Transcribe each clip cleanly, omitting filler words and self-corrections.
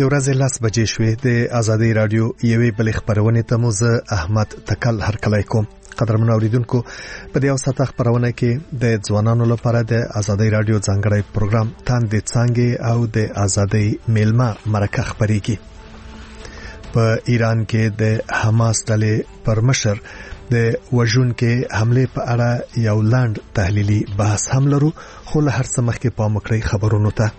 ورځې 10 بجې شوې د آزادۍ رادیو یوې بلې خبرونه ته مو زه احمد تکل هرکلی کوم. قدرمن اوریدونکو، په دې اوساته خبرونه کې د ځوانانو لپاره د آزادۍ رادیو ځانګړی پروګرام تاندې څانګې او د آزادۍ میلمه مرکه خبرېږي. په ایران کې د حماس ډلې پر مشر د وژونکو حمله په اړه یو لاند تحلیلي بحث هم لرو، خو له هر څه مخکې پام وکړئ خبرونو ته.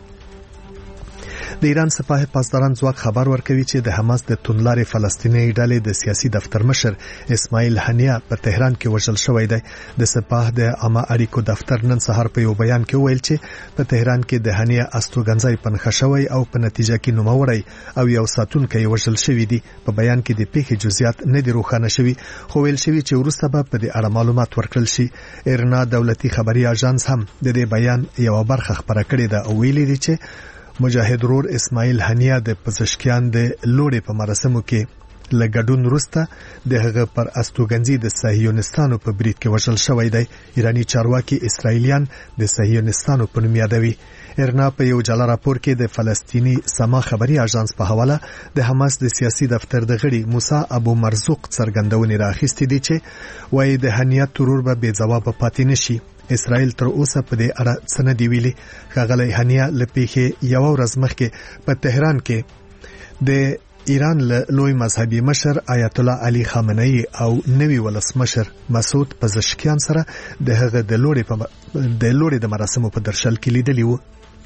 د ایران سپاه پاسداران ځواک خبر ورکوي چې د حماس د توندلارې فلسطیني ډلې د سیاسي دفتر مشر اسماعیل هنیه په تهران کې وژل شوی دی. د سپاه د عامه اړیکو دفتر نن سهار په یو بیان کې ویل چې په تهران کې د هنیه استوګنځي پنځه شوی او په نتیجه کې نوموړی او یو ساتونکی وژل شوی دی. په بیان کې د پیښې جزئیات نه دي روښانه شوي، خو ویل شوی چې وروسته به په دې اړه معلومات ورکړل شي. ایرنا دولتي خبري اژانس هم د دې بیان یو برخه خبره کړې ده او ویلي دی چې مجاهد رور اسماعیل هنیه د پزشکیان د لوړې په مراسمو کې لګډون وروسته د هغه پر استوګنځي د صهیونستانو په برید کې وژل شوی دی. ایرانی چارواکي اسرائیلیان د صهیونستانو په نوم یادوي. ایرنا په یو جلا راپور کې د فلسطینی سما خبري اژانس په حواله د حماس د سیاسي دفتر د غړي موسی ابو مرزوق څرګندونې راخېستې دي چې وایي د هنیه ترور به بې ځواب پاتې نشي. اسرائیل تر اوسه په دې اړه څه نه دی ویلي. ښاغلی هنیه له پیښې یو ورځ مخکې په تهران کې د ایران له لوی مذهبي مشر آیت الله علي خامنه‌ای او نوي ولسمشر مسعود پزشکیان سره د هغه د لوړې د مراسمو په درشل کې لیدلی وو.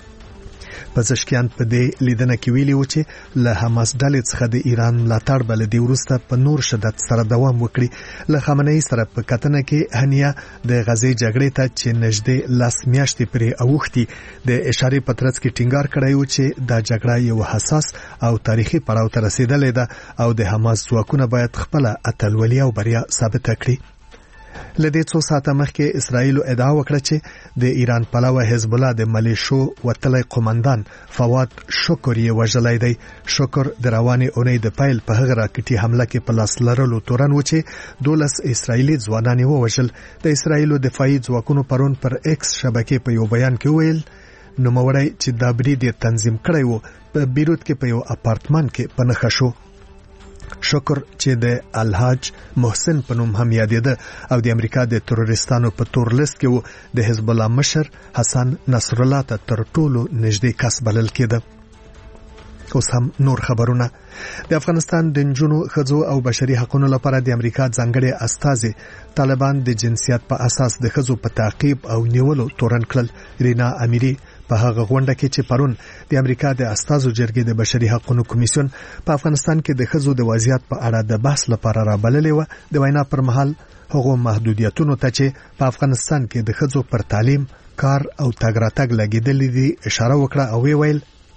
پزشکیان په دې لیدنه کې ویلي و چې له حماس ډلې څخه د ایران ملاتړ بل دی وروسته په نور شدت سره دوام وکړي. له خامنه‌ای سره په کتنه کې هنیه د غزې جګړې ته چې نږدې 10 میاشتې پرې اوښتي د اشارې په ترڅ کې ټینګار کړی و چې دا جګړه یو حساس او تاریخي پړاو ته رسیدلې ده او د حماس ځواکونه باید خپل اتلولي او بریا ثابت کړي. لدې څو ساعته مخکې اسرائیل ادعا وکړه چې د ایران پلوه حزب الله د ملیشو وتلی قومندان فواد شکر یې وژلی دی. شکر د روانې اونۍ د پیل په هغه راکټي حمله کې په لاس لرلو تورن و چې 12 اسرائیلي ځوانان یې ووژل. د اسرائیلو دفاعي ځواکونو پرون پر ایکس شبکې په یو بیان کې ویل نوموړی چې دا برید یې تنظیم کړی و په بیروت کې په یو اپارتمان کې په نښه شو. شکر چې د الحاج محسن په نوم هم یادېده او د امریکا د تروریستانو په تور لیست کې و، د حزب الله مشر حسن نصر الله ته تر ټولو نږدې کس بلل کېده. اوس هم نور خبرونه. د افغانستان د نجونو، ښځو او بشري حقوقو لپاره د امریکا ځانګړي استازي طالبان د جنسیت په اساس د ښځو په تعقیب او نیولو تورن کړل. رینا امیری په هغه غونډه کې چې پرون د امریکا د استازو جرګې د بشري حقوقو کمیسیون په افغانستان کې د ښځو د وضعیت په اړه د بحث لپاره رابللې و، د وینا پر مهال هغه محدودیتونو ته چې په افغانستان کې د ښځو پر تعلیم، کار او تګ راتګ لګیدلې دي اشاره وکړه او ویل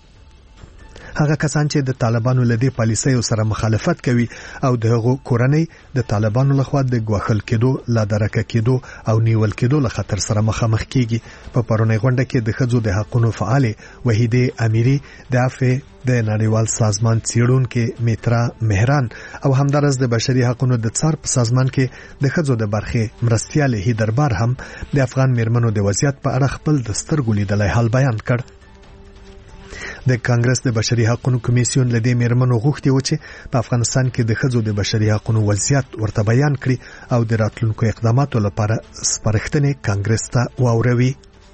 هغه کسان چې د طالبانو لدی پالیسیو سره مخالفت کوي او دغه کورنۍ د طالبانو لخوا د ګواښل کېدو، لادرکه کېدو او نیول کېدو له خطر سره مخامخ کیږي. په پرونی غونډه کې د ښځو د حقوقو فعال وحیده امیری، د افه د نړیوال سازمان څیړونکو میترا مهران او همدارس د بشري حقوقو د څار په سازمان کې د ښځو د برخې مرستيال هیدربار هم د افغان میرمنو د وضعیت په اړه خپل د سترګو لیدلای حال بیان کړ. د کانګرس د بشري حقوقو کمیسیون لدې میرمنو غوښتي و چې په افغانستان کې د ښځو د بشري حقوقو وضعیت ورته بیان کړي او د راتلونکو اقداماتو لپاره سپارښتنې کانګرس ته واوروي.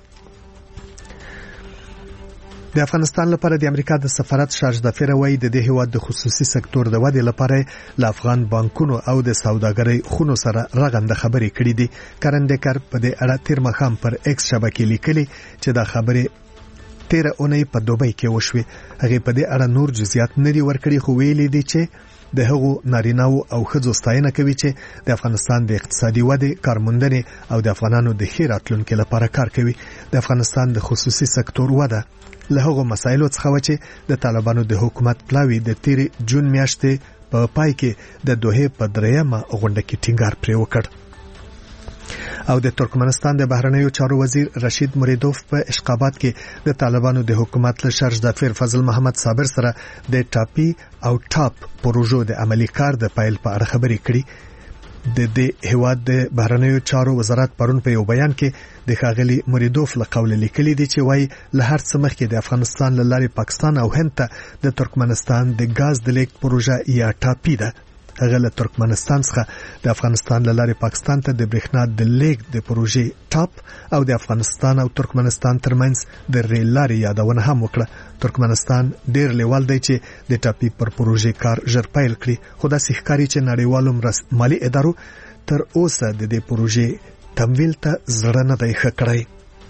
د افغانستان لپاره د امریکا د سفارت شارج دافیر وایي د دې هیواد د خصوصي سکتور د ودې لپاره ل افغان بانکونو او د سوداګرۍ خونو سره رغنده خبرې کړې دي. کرندکر په دې اړه تیر مخام پر ایکس شبکې لیکلي چې دا خبره 13 اونۍ په دوبۍ کې وشوه. هغه په دې اړه نور جزئیات نه دي ورکړي، خو ویلي دي چې د هغو نارینه‌و او ښځو ستاینه کوي چې د افغانستان د اقتصادي ودې، کارموندنې او د افغانانو د ښه راتلونکو لپاره کار کوي. د افغانستان د خصوصي سکتور وده له هغو مسایلو څخه و چې د طالبانو د حکومت پلاوی د 13 جون میاشتې په پای کې د دوحه په درېمه غونډه کې ټینګار پرې وکړ. او د ترکمنستان د بهرنیو چارو وزیر رشید مریدوف په اشقابات کې د طالبانو د حکومت له شارج دافیر فضل محمد صابر سره د ټاپی او ټاپ پروژو د عملی کار د پایل په اړه خبرې کړې. د دې هیواد د بهرنیو چارو وزارت پرون په یو بیان کې د ښاغلي مریدوف له قوله لیکلي دي چې وایي له هر څه مخکې د افغانستان له لارې پاکستان او هند ته د ترکمنستان د ګاز د لیک پروژه یا ټاپي ده. هغه له ترکمنستان څخه د افغانستان له لارې پاکستان ته د برېښنا د لیک د پروژې ټاپ او د افغانستان او ترکمنستان ترمنځ د ریل لارې یادونه هم وکړه. ترکمنستان ډېر لیوال دی چې د ټاپي پر پروژې کار ژر پیل کړي، خو داسې ښکاري چې نړیوالو مالي ادارو تر اوسه د دې پروژې تمویل ته زړه نه دی ښه کړی.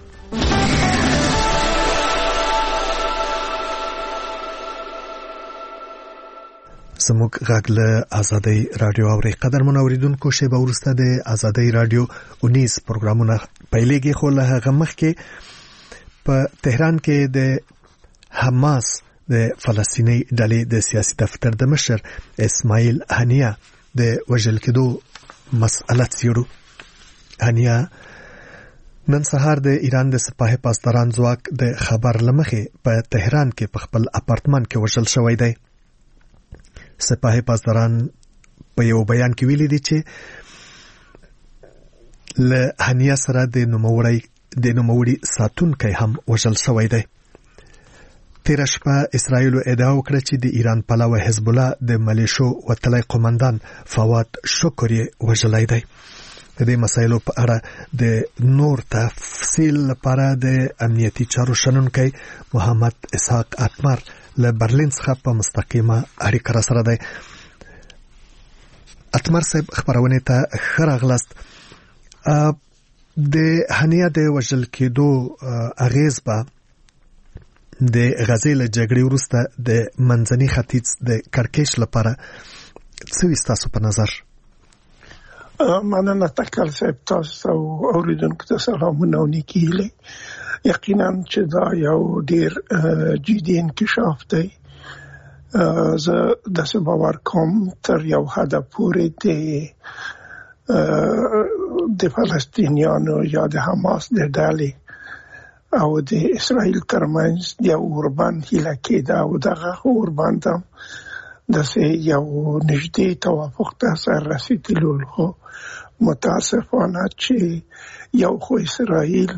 زموږ غږ له آزادۍ رادیو اوري. قدرمن اوریدونکو، شیبه وروسته د آزادۍ رادیو 19 پروګرامونه پیلېږي، خو له هغه مخکې په تهران کې د حماس د فلسطیني ډلې د سیاسي دفتر د مشر اسماعیل هنیه د وژل کېدو مسأله څیړو. هنیه نن سهار د ایران د سپاه پاسداران ځواک د خبر لمخې په تهران کې په خپل اپارتمان کې وژل شوی دی. سپاه پاسداران په یو بیان کې ویلي دي چې له هنیه سره د نوموړي ساتونکی هم وژل شوی دی. تېره شپه اسرائیلو ادعا وکړه چې د ایران پلوه حزب الله د ملیشو وتلی قومندان فواد شکر یې وژلی دی. د دې مسایلو په اړه د نور تفصیل لپاره د امنیتي چارو شنونکی محمد اسحاق اتمر له برلین څخه په مستقیمه اړیکه را سره دی. اتمر صاحب، خبرونه ته ښه راغلاست. د هنیه د وژل کېدو اغیز به د غزې له جګړې وروسته د منځني ختیځ د کړکېچ لپاره څه وي ستاسو په نظر؟ مننه تکل صاحب، تاسو اوریدونکو ته سلامونه او نیکې هیلې. یقینا چې دا یو ډیر جدي انکشاف دی. زه داسې باور کوم تر یو حد پورې د فلسطینیانو یا د حماس د ډلې او د اسرائیل ترمنځ د اوربند هیله کېده او دغه اوربند هم داسې یو نږدې توافق ته سر رسېدلو، خو متاسفانه چې یو خو اسرائیل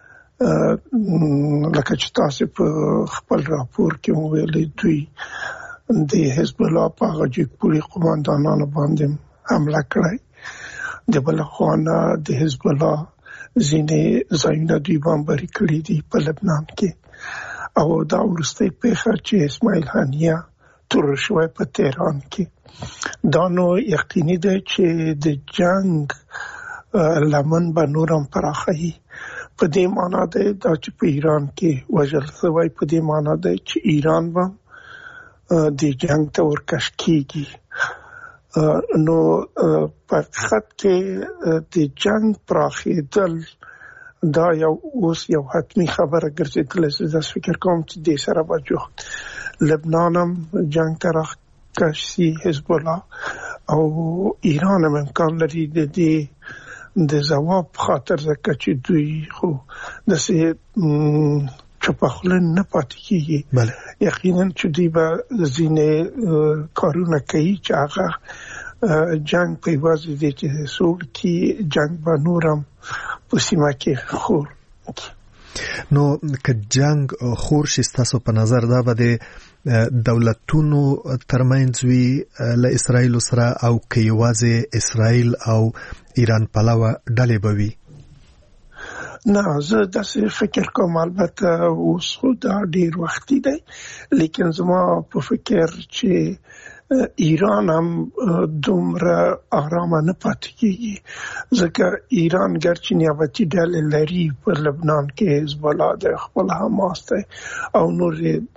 لکه چې تاسو په خپل راپور کې ویلي دوی د حزب الله په جګپوري قومندانانو باندې حمله کړې، د بل خوا د حزب الله ځینې ځایونه دوی بمباري کړي دي په لبنان کې، او دا وروستۍ پیښه چې اسماعیل هنیه تور شوی په تهران کې، دا نو یقیني ده چې د جنگ لمن به نورم پراخوي. په دې معنا ده دا چې په ایران کې وژل شوی، په دې معنا ده چې ایران به د جنگ ته ورکش کیږي. نو په حقیقت کې د جنگ پراخېدل دا یو اوس یو حتمی خبره ګرځېدلې. زه فکر کوم چې د سره به جوړ لبنان هم جنگ ته راکش شي، حزب الله او ایران هم امکان لري د ځواب خاطر ځکه چې دوی خو داسې چپخله نه پاتې کېږي. یقینا چې دوی به ځینې کارونه کوي چې هغه جنگ په یوازې دی چې څوک کې جنگ به نورم په سیمه کې خور. نو که جنگ خور شي ستاسو په نظر دا به د دولتونو ترمنځ وي له اسرائیل سره، او که یوازې اسرائیل او ایران پلوه ډلې به وي؟ نه، زه داسې فکر کوم. البته اوس خو دا ډیر وختي دی، لیکن زما په فکر چې ایران هم دومره آرامه نه پاتې کېږي، ځکه ایران ګرچې نیابتي ډلې لري په لبنان کې، حزب الله دی، خپل حماس دی او نور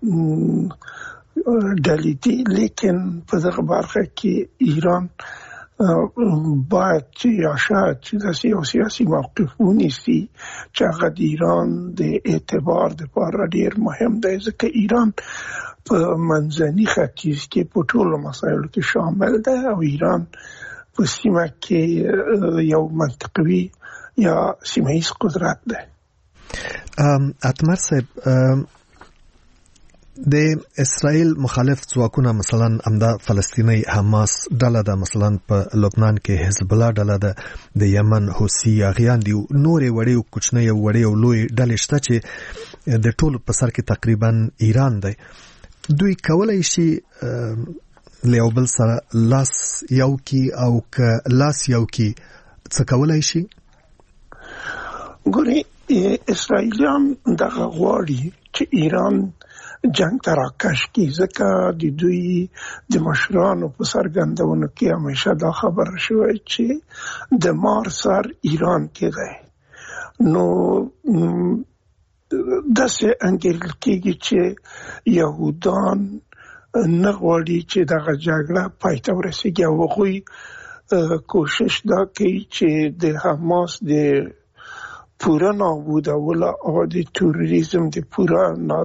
ډلې دي، لیکن په دغه برخه کې ایران باید چې یا شاید چې داسې یو سیاسي موقف ونیسي چې هغه د ایران د اعتبار دپاره ډیر مهم دی، ځکه ایران په منځني ختیځ کې په ټولو مسایلو کې شامل دی او ایران په سیمه کې یو منطقوي یا سیمه‌ایز قدرت دی. اتمر صاحب، د اسرائیل مخالف ځواکونه مثلا امدا فلسطینی حماس ډله ده، مثلا په لبنان کې حزب الله ډله ده، د یمن حوثي اغیان دي، نورې وړې او کوچنۍ او وړې او لوی ډلې شته چې د ټولو په سر کې تقریبا ایران دی. دوی کولای شي له یو بل سره لاس یو کی او که لاس یو کی څه کولای شي؟ ګوري اسرائیلیان دغه غواړي چې ایران جنگ ته راکش کی، ځکه د دوی د مشرانو په څرګندونو کې همیشه دا خبره شوې چې د مار سر ایران کې دی. نو داسې انګیرل کېږي چې یهودان نه غواړي چې دغه جګړه پای ته ورسېږي او هغوی کوشش دا کوي چې د حماس د پورا نابودولو او د تروریزم د پورا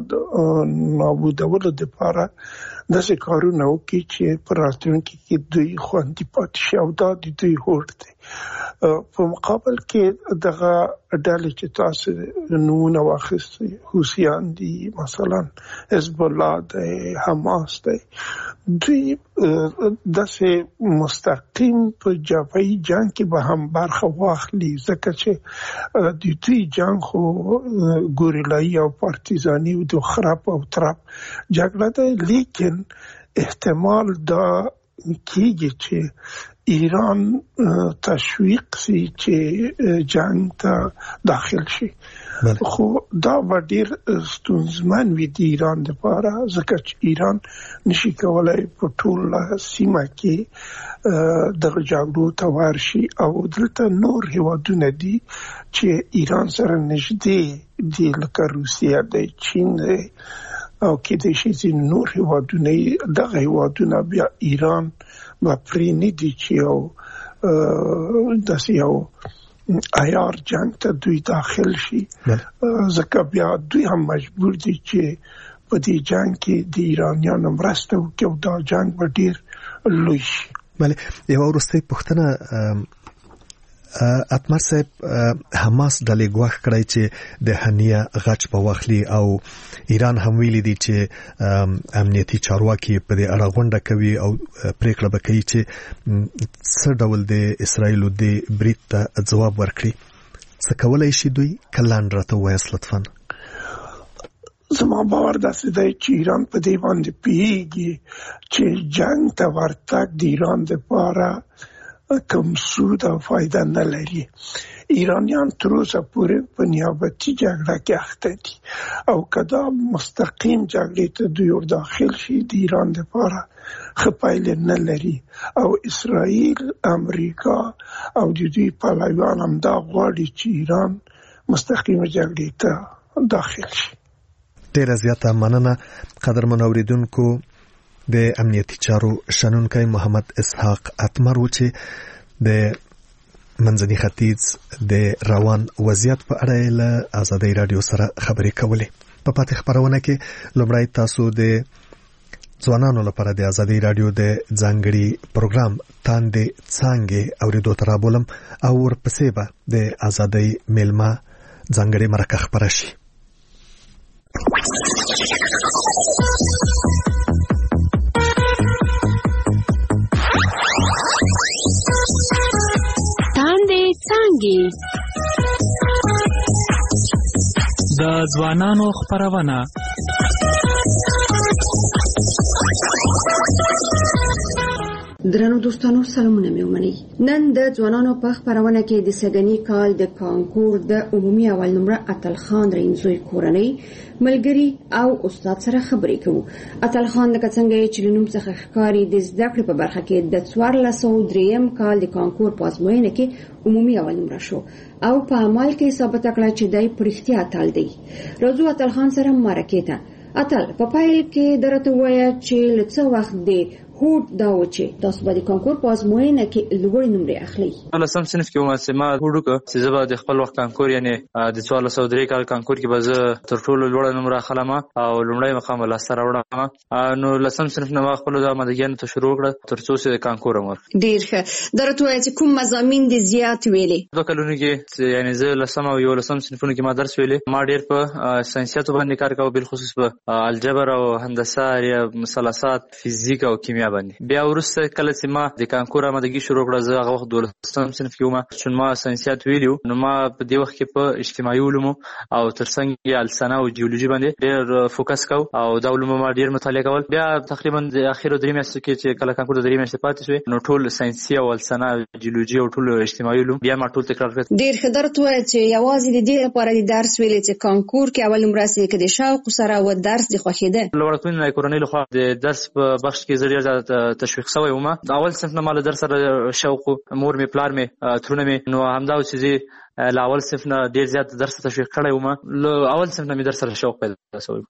نابودولو لپاره داسې کارونه وکړي چې په راتلونکي کې دوی خوندي پاتې شي، او دا د دوی هوډ دی. په مقابل کې دغه ډلې چې تاسو نومونه واخیستئ، حوثیان دي، مثلا حزب الله دی، حماس دی، دوی داسې مستقیم په جبهي جنگ کې به هم برخه واخلي، ځکه چې د دوی جنگ خو ګوریلایي او پارتیزاني او د خراب او ترپ جګړه ده. لیکن احتمال دا کېږي چې ایران تشویق سي چې جنگ ته داخل شي، خو دا به ډیر ستونزمن وي د ایران لپاره، ځکه چې ایران نشي کولای په ټول سیمه کې دغه جګړو ته ورشي، او دلته نور هیوادونه دي چې ایران سره نږدې دي، لکه روسیه دی، چین دی، او کېدای شي چې نور هیوادونه دغه هیوادونه بیا ایران به پرې نه دي چې یو داسې یو عیار جنگ ته دوی داخل شي، ځکه بیا دوی هم مجبور دي چې په دې جنگ کې د ایرانیانو مرسته وکړي او دا جنگ به ډیر لوی شي. بله، یوه وروستۍ پوښتنه اتمر صاحب، حماس ډلې ګواښ کړی چې د هنیه غچ به واخلي او ایران هم ویلي دي چې امنیتي چارواکي په دې اړه غونډه کوي او پریکړه به کوي چې څه ډول د اسرائیلو د برید ته ځواب ورکړي. څه کولای شي دوی؟ کلان راته ووایاست لطفا. زما باور داسې دی چې ایران په دې باندې پوهېږي چې جنگ ته ورتګ د ایران لپاره کوم سود او فایده نه لري. ایرانیان تر اوسه پورې په نیابتي جګړه کې اخته دي، او کدا مستقیم جګړې ته دوی ور داخل شي د ایران لپاره ښه پایله نه لري، او اسرائیل، امریکا او د دوی پلویان هم دا غواړي چې ایران مستقیم جګړې ته داخل شي. ډیره زیاته مننه قدرمن اوریدونکو. د امنیتي چارو شنونکی محمد اسحاق اتمر و چې د منځني ختیځ د روان وضعیت په اړه له آزادۍ رادیو سره خبرې کولې. په پاتې خبرونه کې لومړی تاسو د ځوانانو لپاره د آزادۍ رادیو د ځانګړي پروګرام تاندې څانګې اوریدو ته رابولم، او ورپسې به د آزادۍ میلمه ځانګړي مرکه خپره شي. د ځوانانو خپرونه. درنو دوستانو، سلامونه مې ومنئ. نن د ځوانانو په خپرونه کې د سږني کال د کانکور د عمومي اول نمره اتل خان رینزوی کورنۍ ملګری او استاد سره خبرې کوو. اتل خان لکه څنګه چې نوم څخه ښکاري د زده کړې په برخه کې د 1403 کال د کانکور په ازموینه کې عمومي اول نمره شو او په عمل کې ثابت کړه چې دای په رښتیا اتل دی. راځو اتل خان سره مرکه ته. اتل په پایل کې درته وایا چې لڅ وخت دی هوډ دا و چې تاسو به د کانکور په ازموینه کې لوړ نمرې اخلي. لسم صنف کې ومه چې ما هوډ وکړ چې زه به د خپل وخت کانکور یعنی د 1403 کال کانکور کې به زه تر ټولو لوړه نمره اخلم او لومړی مقام لاسته راوړم. نو لسم صنف نه ما خپل د آمادګیانو ته شروع کړه تر څو چې د کانکور عمر. ډیر ښه. درته وایي چې کوم مضامین دي زیات ویلې؟ 2 کلونو کې یعنی زه لسم او 11 صنفونو کې ما درس ویلې. ما ډیر په ساينساتو باندې کار کاوه، بالخصوص په الجبر او هندسه یا مثلثات، فزیک او کیمیا باندې. بیا ورسته کله چې ما د کانکور آمادګي شروع کړه زه هغه وخت 12 صنف کې وم، چې ما ساينسات ویلو. نو ما په دې وخت کې په اجتماعي علومو او ترڅنګ یې السنه او جیولوژي باندې ډیر فوکس کاو او دا علوم ما ډیر مطالعه کول. بیا تقریبا د اخیرو 3 میاشتو کې چې کله کانکور د 3 میاشتې پاتې شوې نو ټول ساينسي او السنه جیولوژي او ټول اجتماعي علوم بیا ما ټول تکرار کړ. ډیر ښه. درته وایي چې یوازې د دې لپاره د درس ویلې چې کانکور کې اول نمره سي کې د شوق سره و درس د خوښیده. لوړتون کورنۍ لخوا د درس په بخش کې زه ډیر تشویق شوی وم. اول صنف نه مال درس سره شوق، مور می پلار می ترونه می، نو همدا چې لاول صنف نه ډیر زیات درس تشویق کړی وم. اول صنف نه می درس سره شوق پیدا شوی.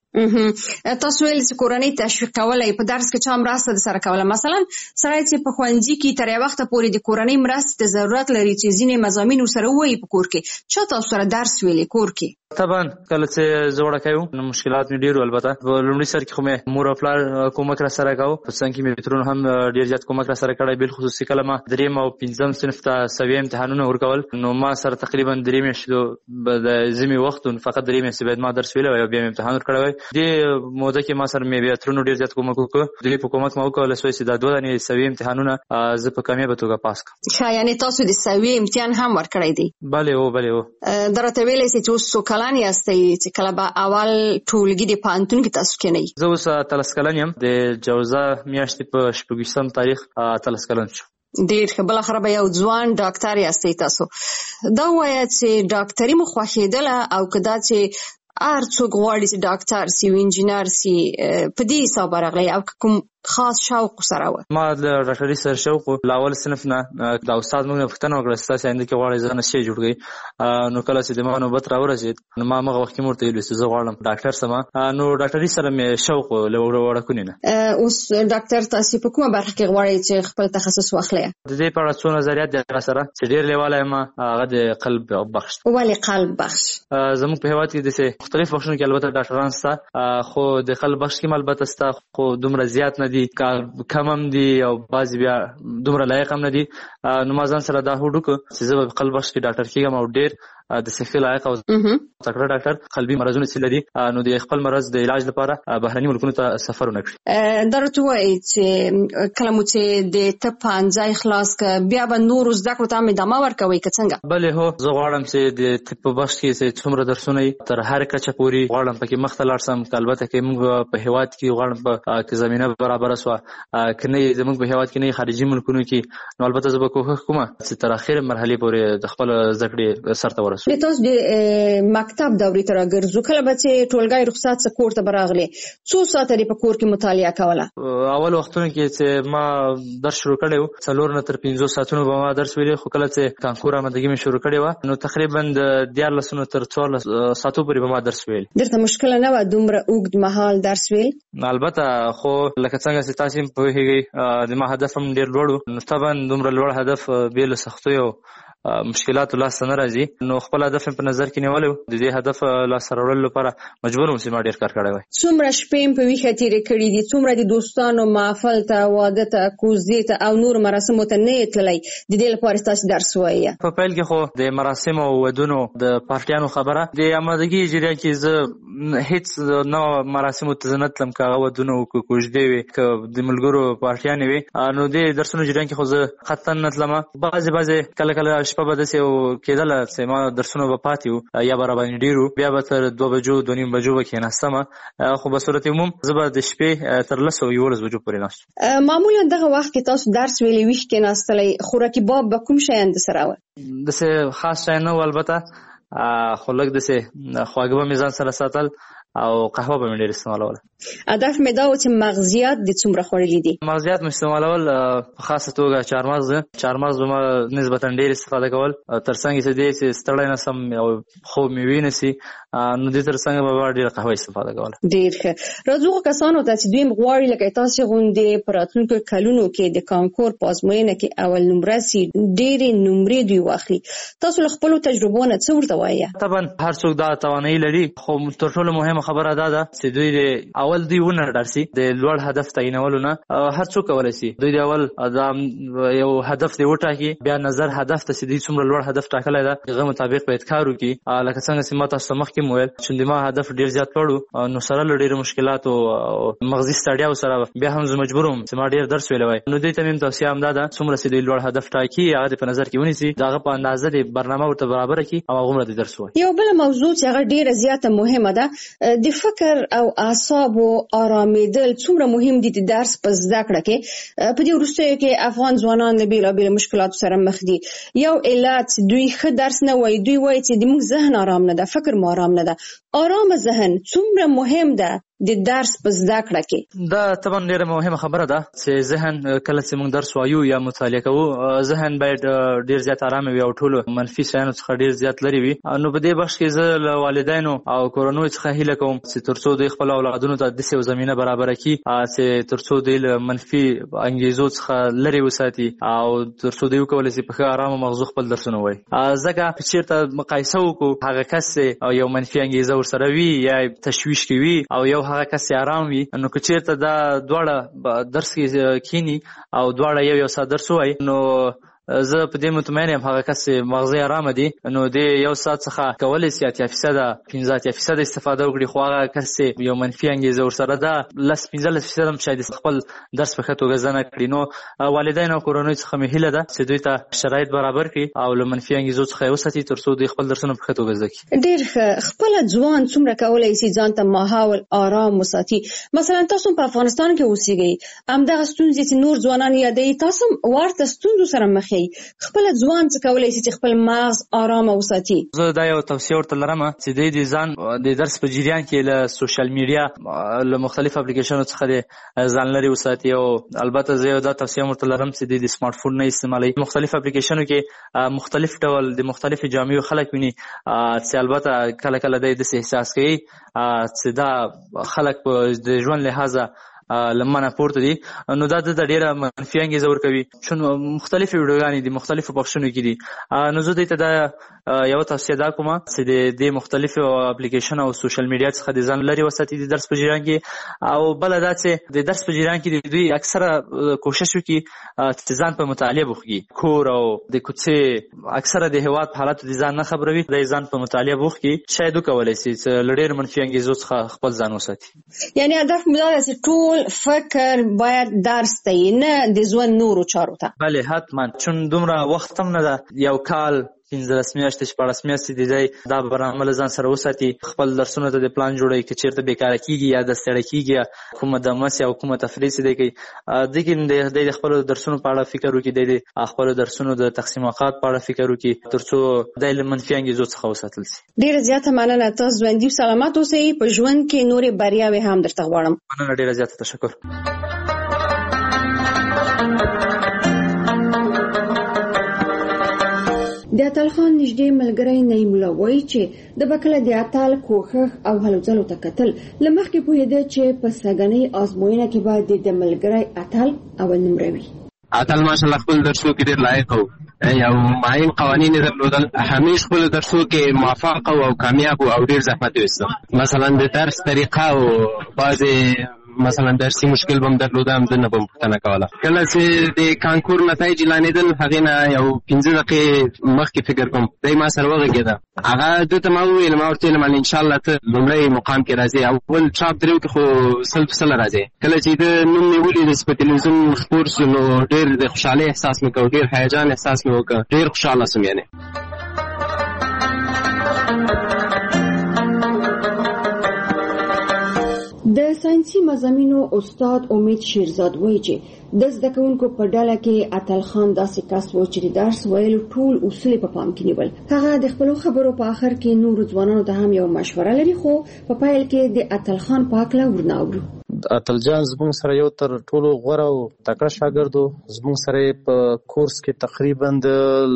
تاسو ویل چې کورنۍ تشویق کولای په درس کې چا مرسته سره کوله؟ مثلا سره چې په خوانځي کې تر یو وخت پورې د کورنۍ مرسته ضرورت لري چې ځینې مضامین سره وایي په کور کې، چا تاسو سره درس ویلې کور کې؟ طبعا کله چې زه وړه کایم نو مشکلات مې ډیر، البته په لومړي سر کې خو مې مور او پلار کومک را سره کاوه، په څنګه کې مې ترونه هم ډیر زیات کومک را سره کړی. بل خصوصي کله ما 3 او 5 صنف ته سوي امتحانونه ورکول نو ما سره تقریبا 3 میاشتې د زمي وخت فقط 3 میاشتې بعد ما درس ویل او بیا امتحان ورکړی. د موده کې ما سره مې بیا ترونه ډیر زیات کومک وکړ. د حکومت ما وکول سوي چې دا 2 دانې سوي امتحانونه زه په کامیابه توګه پاس کړم. ښه، یعنی تاسو د سوي امتحان هم ورکړی دی؟ بله او درته ویلې چې اوس کلان یاستئ چې کله به اول ټولګي د پانتون کې تاسو کې نه؟ زه اوس 13 کلن یم، د جوزا میاشتې په 26 تاریخ 13 کلن شم. ډیر ښه. بل اخر به یو ځوان ډاکټر یاستئ تاسو. دا وایي چې ډاکټري مو خوښېدله او کدا چې هر څوک غواړي چې ډاکټر سي او انجینر سي په دې حساب راغلی او کوم خاص شوق سره و؟ ما د ډاکټري سره شوق لاول صنف نه د استاد موږ پښتنه وکړه چې تاسو انده کې غواړئ ځان شي جوړ کړئ. نو کله چې د ما نوبت راورسید نو ما هغه وخت کې مرته ویل چې زه غواړم ډاکټر سم. نو ډاکټري سره مې شوق لوړ کونی نه. اوس ډاکټر تاسو په کومه برخه کې غواړئ چې خپل تخصص واخلئ؟ د دې په اړه څو نظریات دي سره چې ډیر لیواله ما هغه د قلب بخش. ولې قلب بخش؟ زموږ په هیواد کې د مختلف بخشونو کې البته ډاکټران سته، خو د قلب بخش کې البته سته خو دومره زیات نه دي، کم هم دي او بعضی بیا دومره لایق هم نه دي. نو ما ځان سره دا هوډ وکړ چې زه په قلب بخش کې ډاکټر کېږم او ډیر د صحي لایق او تکړه ډاکټر قلبي مرزونه چې لري نو د خپل مرز د علاج لپاره بهرني ملکونو ته سفرونه کړي. درته وایي چې کله مو چې د طب پانځای خلاص ک بیا به نور زده کړو ته ادامه ورکوي که څنګه؟ بله هو، زه غواړم چې د طب په بخش کې چې څومره درسونه تر هر کچه پوري غواړم پکې مخ ته لاړ سم. البته کې موږ په هیواد کې غواړم په زمينه برابر سو کنه زموږ په هیواد کې نه خارجي ملکونو کې نو البته زه به کوښښ کوم چې تر اخر مرحله پورې د خپل زده کړې سرته ورسوم. تاسو د مکتب دورې ته راګرځو، کله به چې ټولګي رخصت څخه کور ته براغلي څو ساعته په کور کې مطالعه کوله؟ اول وختونو کې چې ما درس شروع کړو 4 نه تر 5 ساعتونو به ما درس ویلې، خو کله چې کانکور آمادګي مې شروع کړې و نو تقریبا د 14 تر 14 ساعتو پورې به ما درس ویل. درته مشکل نه و دومره اوږد مهال درس ویل؟ البته خو لکه څنګه چې تاسو په هیګي د ما هدف هم ډیر لوړ نو طبعا دومره لوړ هدف به له سختیو مشکلات لاس نه راځي نو خپل هدف په نظر کې نیولو د دې هدف لاس راوړلو لپاره مجبور وم چې ما ډیر کار کړی وای. څومره شپې په ویښه تیرې کړې دي؟ څومره د دوستانو محفل ته، واده ته، کوزې ته او نور مراسمو ته نه تللی د دې لپاره تاسو درس وایي؟ په پیل کې خو د مراسم او ودونو د پارټیانو خبره د آمادګي جریان کې زه هیڅ نو مراسمو ته نه تلم، کاغه ودونو کوژدې وي ک د ملګرو پارټیان وي نو د درسونو جریان کې خو زه خطن نه تلم. بعضی کله شپه به داسې کېدله چې ما درسونه به پاتې وو یا به راباندې ډېر وو، بیا به تر 2 بجو 2:30 بجو به کېناستم، خو په صورت عموم زه به د شپې تر 10 او 11 بجو پورې ناست. معمولا دغه وخت کې تاسو درس ویلې ویښ کېناستلی، خوراکي باب به کوم شیان درسره وه؟ داسې خاص شی نه و، البته خو لږ داسې خواږه به مې ځان سره ساتل او قهوه به مې ډېر استعمالوله. هدف مې دا و چې مغزیات د څومره خوړلې دي. مغزیات مې استعمالول په خاصه توګه چارمغز به ما نسبتا ډېر استفاده کول، ترڅنګ چې دې چې ستړی نه سم او خوب مې وینې سي نو دې ترڅنګ به ډېره قهوه استفاده کوله. ډېر ښه. راځو کسانو ته چې دوی غواړي لکه تاسو غوندې په راتلونکو کلونو کې د کانکور په ازموینه کې اول نمره سي، ډېرې نمرې دوی واخلي، تاسو له خپلو تجربو نه څه ورته وایي؟ طبعا هر څوک دا توانایي لري، خو تر ټولو مهمه خبره دا ده چې دوی اول دوی ونه ډارسي د لوړ هدف تعینولو نه. هر څوک کولی شي دوی د اول یو هدف دی وټاکي، بیا نظر هدف ته چې دوی څومره لوړ هدف ټاکلی ده هغه مطابق باید کار وکړي. لکه څنګه چې ما تاسو ته مخکې وویل چې ما هدف ډېر زیات لوړ نو سره له ډېرو مشکلاتو او مغزي ستړیاو سره بیا هم زه مجبور وم چې ما ډېر درس ویلی وای. نو دوی ته مې توصیه همدا ده څومره چې دوی لوړ هدف ټاکي هغه دې په نظر کې ونیسي، د هغه په اندازه د برنامه ورته برابره کړي او هغومره د درس وایي. یو بله موضوع چې هغه ډېره زیاته مهمه ده، د فکر او اعصابو آرامېدل څومره مهم دي د درس په زده کړه کې. په دې وروستیو کې افغان ځوانان له بېلابېلو مشکلاتو سره مخ دي. یو علت دوی ښه درس نه وایي، دوی وایي چې زموږ ذهن آرام نه ده، فکر مو آرام نه ده. آرام ذهن څومره مهم ده د درس په زده کړه کې؟ دا طبعا ډېره مهمه خبره ده چې ذهن کله چې موږ درس وایو یا مطالعه کوو ذهن باید ډېر زیات آرام وي او ټولو منفي شیانو څخه ډېر زیات لرې وي. نو په دې بخش کې زه له والدینو او کورنیو څخه هیله کوم چې تر څو دوی خپل اولادونو ته داسې یو زمینه برابره کړي چې تر څو دوی له منفي انګیزو څخه لرې وساتي او تر څو دوی وکولی شي په ښه ارامه مغزو خپل درسونه ووایي. ځکه که چېرته مقایسه وکړو هغه کس یو منفي انګیزه ورسره وي یا تشویش کې وي او یو هغه کس آرام وي، نو که چېرته دا دواړه درس کې کینی او دواړه یو ساعت درس ووایي نو زه په دې مطمئن یم هغه کس مغزي آرامه دي نو د یو ساعت څخه کولی شي 15% استفاده وکړي، خو هغه کس یو منفي انګیزه ورسره ده 10-15% هم شاید خپل درس په ښه توګه زده نه کړي. نو والدین او کورنیو څخه مې هیله ده چې دوی ته شرایط برابر کړي او له منفي انګیزو څخه یې وساتي تر څو دوی خپل درسونه په ښه توګه زده کړي. ډېر ښه. خپله ځوان څومره کولی شي ځان ته ماحول آرام وساتي؟ مثلا تاسو په افغانستان کې اوسېږئ، همدغه ستونزې چې نور ځوانان یادوي تاسو ورته ستونزو سره مخ یې، خپل ځوان څه کولی شي چې خپل مغز آرامه وساتي؟ زه دا یو توصیه ورته لرم چې دوی د ځان د درس په جریان کې له سوشل میډیا له مختلفو اپلیکیشنو څخه د ځان لرې وساتي. او البته زه یو دا توصیه ورته لرم چې دوی د سمارټ فون نه استعمالوي. مختلف اپلیکیشنو کې مختلف ډول د مختلفو جامعو خلک ویني چې البته کله کله دوی داسې احساس کوي چې دا خلک په د ژوند لحاظه لمنه پورته دي، نو دا د ډیره منفي انګیزه ورکوي. چون مختلفې ویډیوګانې دي مختلفو بخشونو کې دي، نو زه دوی ته دا یو توصیه دا کوم چې د مختلفو اپلیکیشن او سوشل میډیا څخه د ځان لرې وساتي د درس په جریان کې. او بله دا چې د درس په جریان کې دوی اکثره کوشش وکړي چې ځان په مطالعه بوخږي. کور او د کوڅې اکثره د هېواد په حالاتو د ځان نه خبروي، د ځان په مطالعه بوخږي، شاید وکولی شي چې له ډېرو منفي انګیزو څخه خپل ځان وساتي. یعنې هدف مو دا ده چې ټول فکر باید درس ته نه د ژوند نورو چارو ته؟ بله حتما، چون دومره وخت هم نه ده، یو کال 15 میاشتې 14 میاشتې دی دا برنامه له ځان سره وساتي، خپل درسونو ته د پلان جوړوي که چېرته بېکاره کېږي یا د ستړی کېږي یا کومه دمه سي او کومه تفریح سي دی کوي، دی کې د خپلو درسونو په اړه فکر وکړي، دی د خپلو درسونو د تقسیم اوقات په اړه فکر وکړي تر څو دی له منفي انګیزو څخه وساتل سي. ډېره زیاته مننه. تاسو ژوندي او سلامت اوسئ. په ژوند کې نورې بریاوې هم درته غواړم. مننه، ډېره زیاته تشکر. د اتل خان نږدې ملګری نعیم الله وایي چې د بکله د اتل کوښښ او هلو ځلو ته کتل له مخکې پوهېده چې په سږنۍ ازموینه کې باید د ملګری اتل اول نمره وي. اتل ماشاءالله خپل درسو کې ډېر لایق و، یو معین قوانین یې درلودل، همیش خپلو درسو کې موفق او کامیاب او ډېر زحمت یې ویسته. مثلا د درس طریقه او بعضې مثلا درسي مشکل به هم درلوده، هم دنه به هم پوښتنه کوله. کله چې د کانکور نتایج اعلانېدل هغې نه یو 15 دقیقې مخکې فکر کوم دی ما سره وغږېده، هغه ده ته ما وویل، ما ورته ویل انشاءالله ته لومړی مقام کې راځې، اول ټاپ 3 کې خو 100% راځې. کله چې د نوم مې ولید چې په تلویزیون خپور شو نو ډېر د خوشحالۍ احساس مې کوه، ډېر هیجان احساس مې وکړه، ډېر خوشحاله شوم. یعنې د ساینس ساينسي مضامینو استاد امید شیرزاد وایي چې د زده کوونکو په ډله کې اتل خان داسې کس و چې د درس ویلو ټول اصول په پام کې نیول. هغه د خپل خبرو په اخر کې نور ځوانانو ته هم یو مشوره لري، خو په پایل کې د اتل خان پاکله ورناوړو. اتل جان زموږ سره یو تر ټولو غوره او تکړه شاګرد و. زموږ سره په کورس کې تقریبا د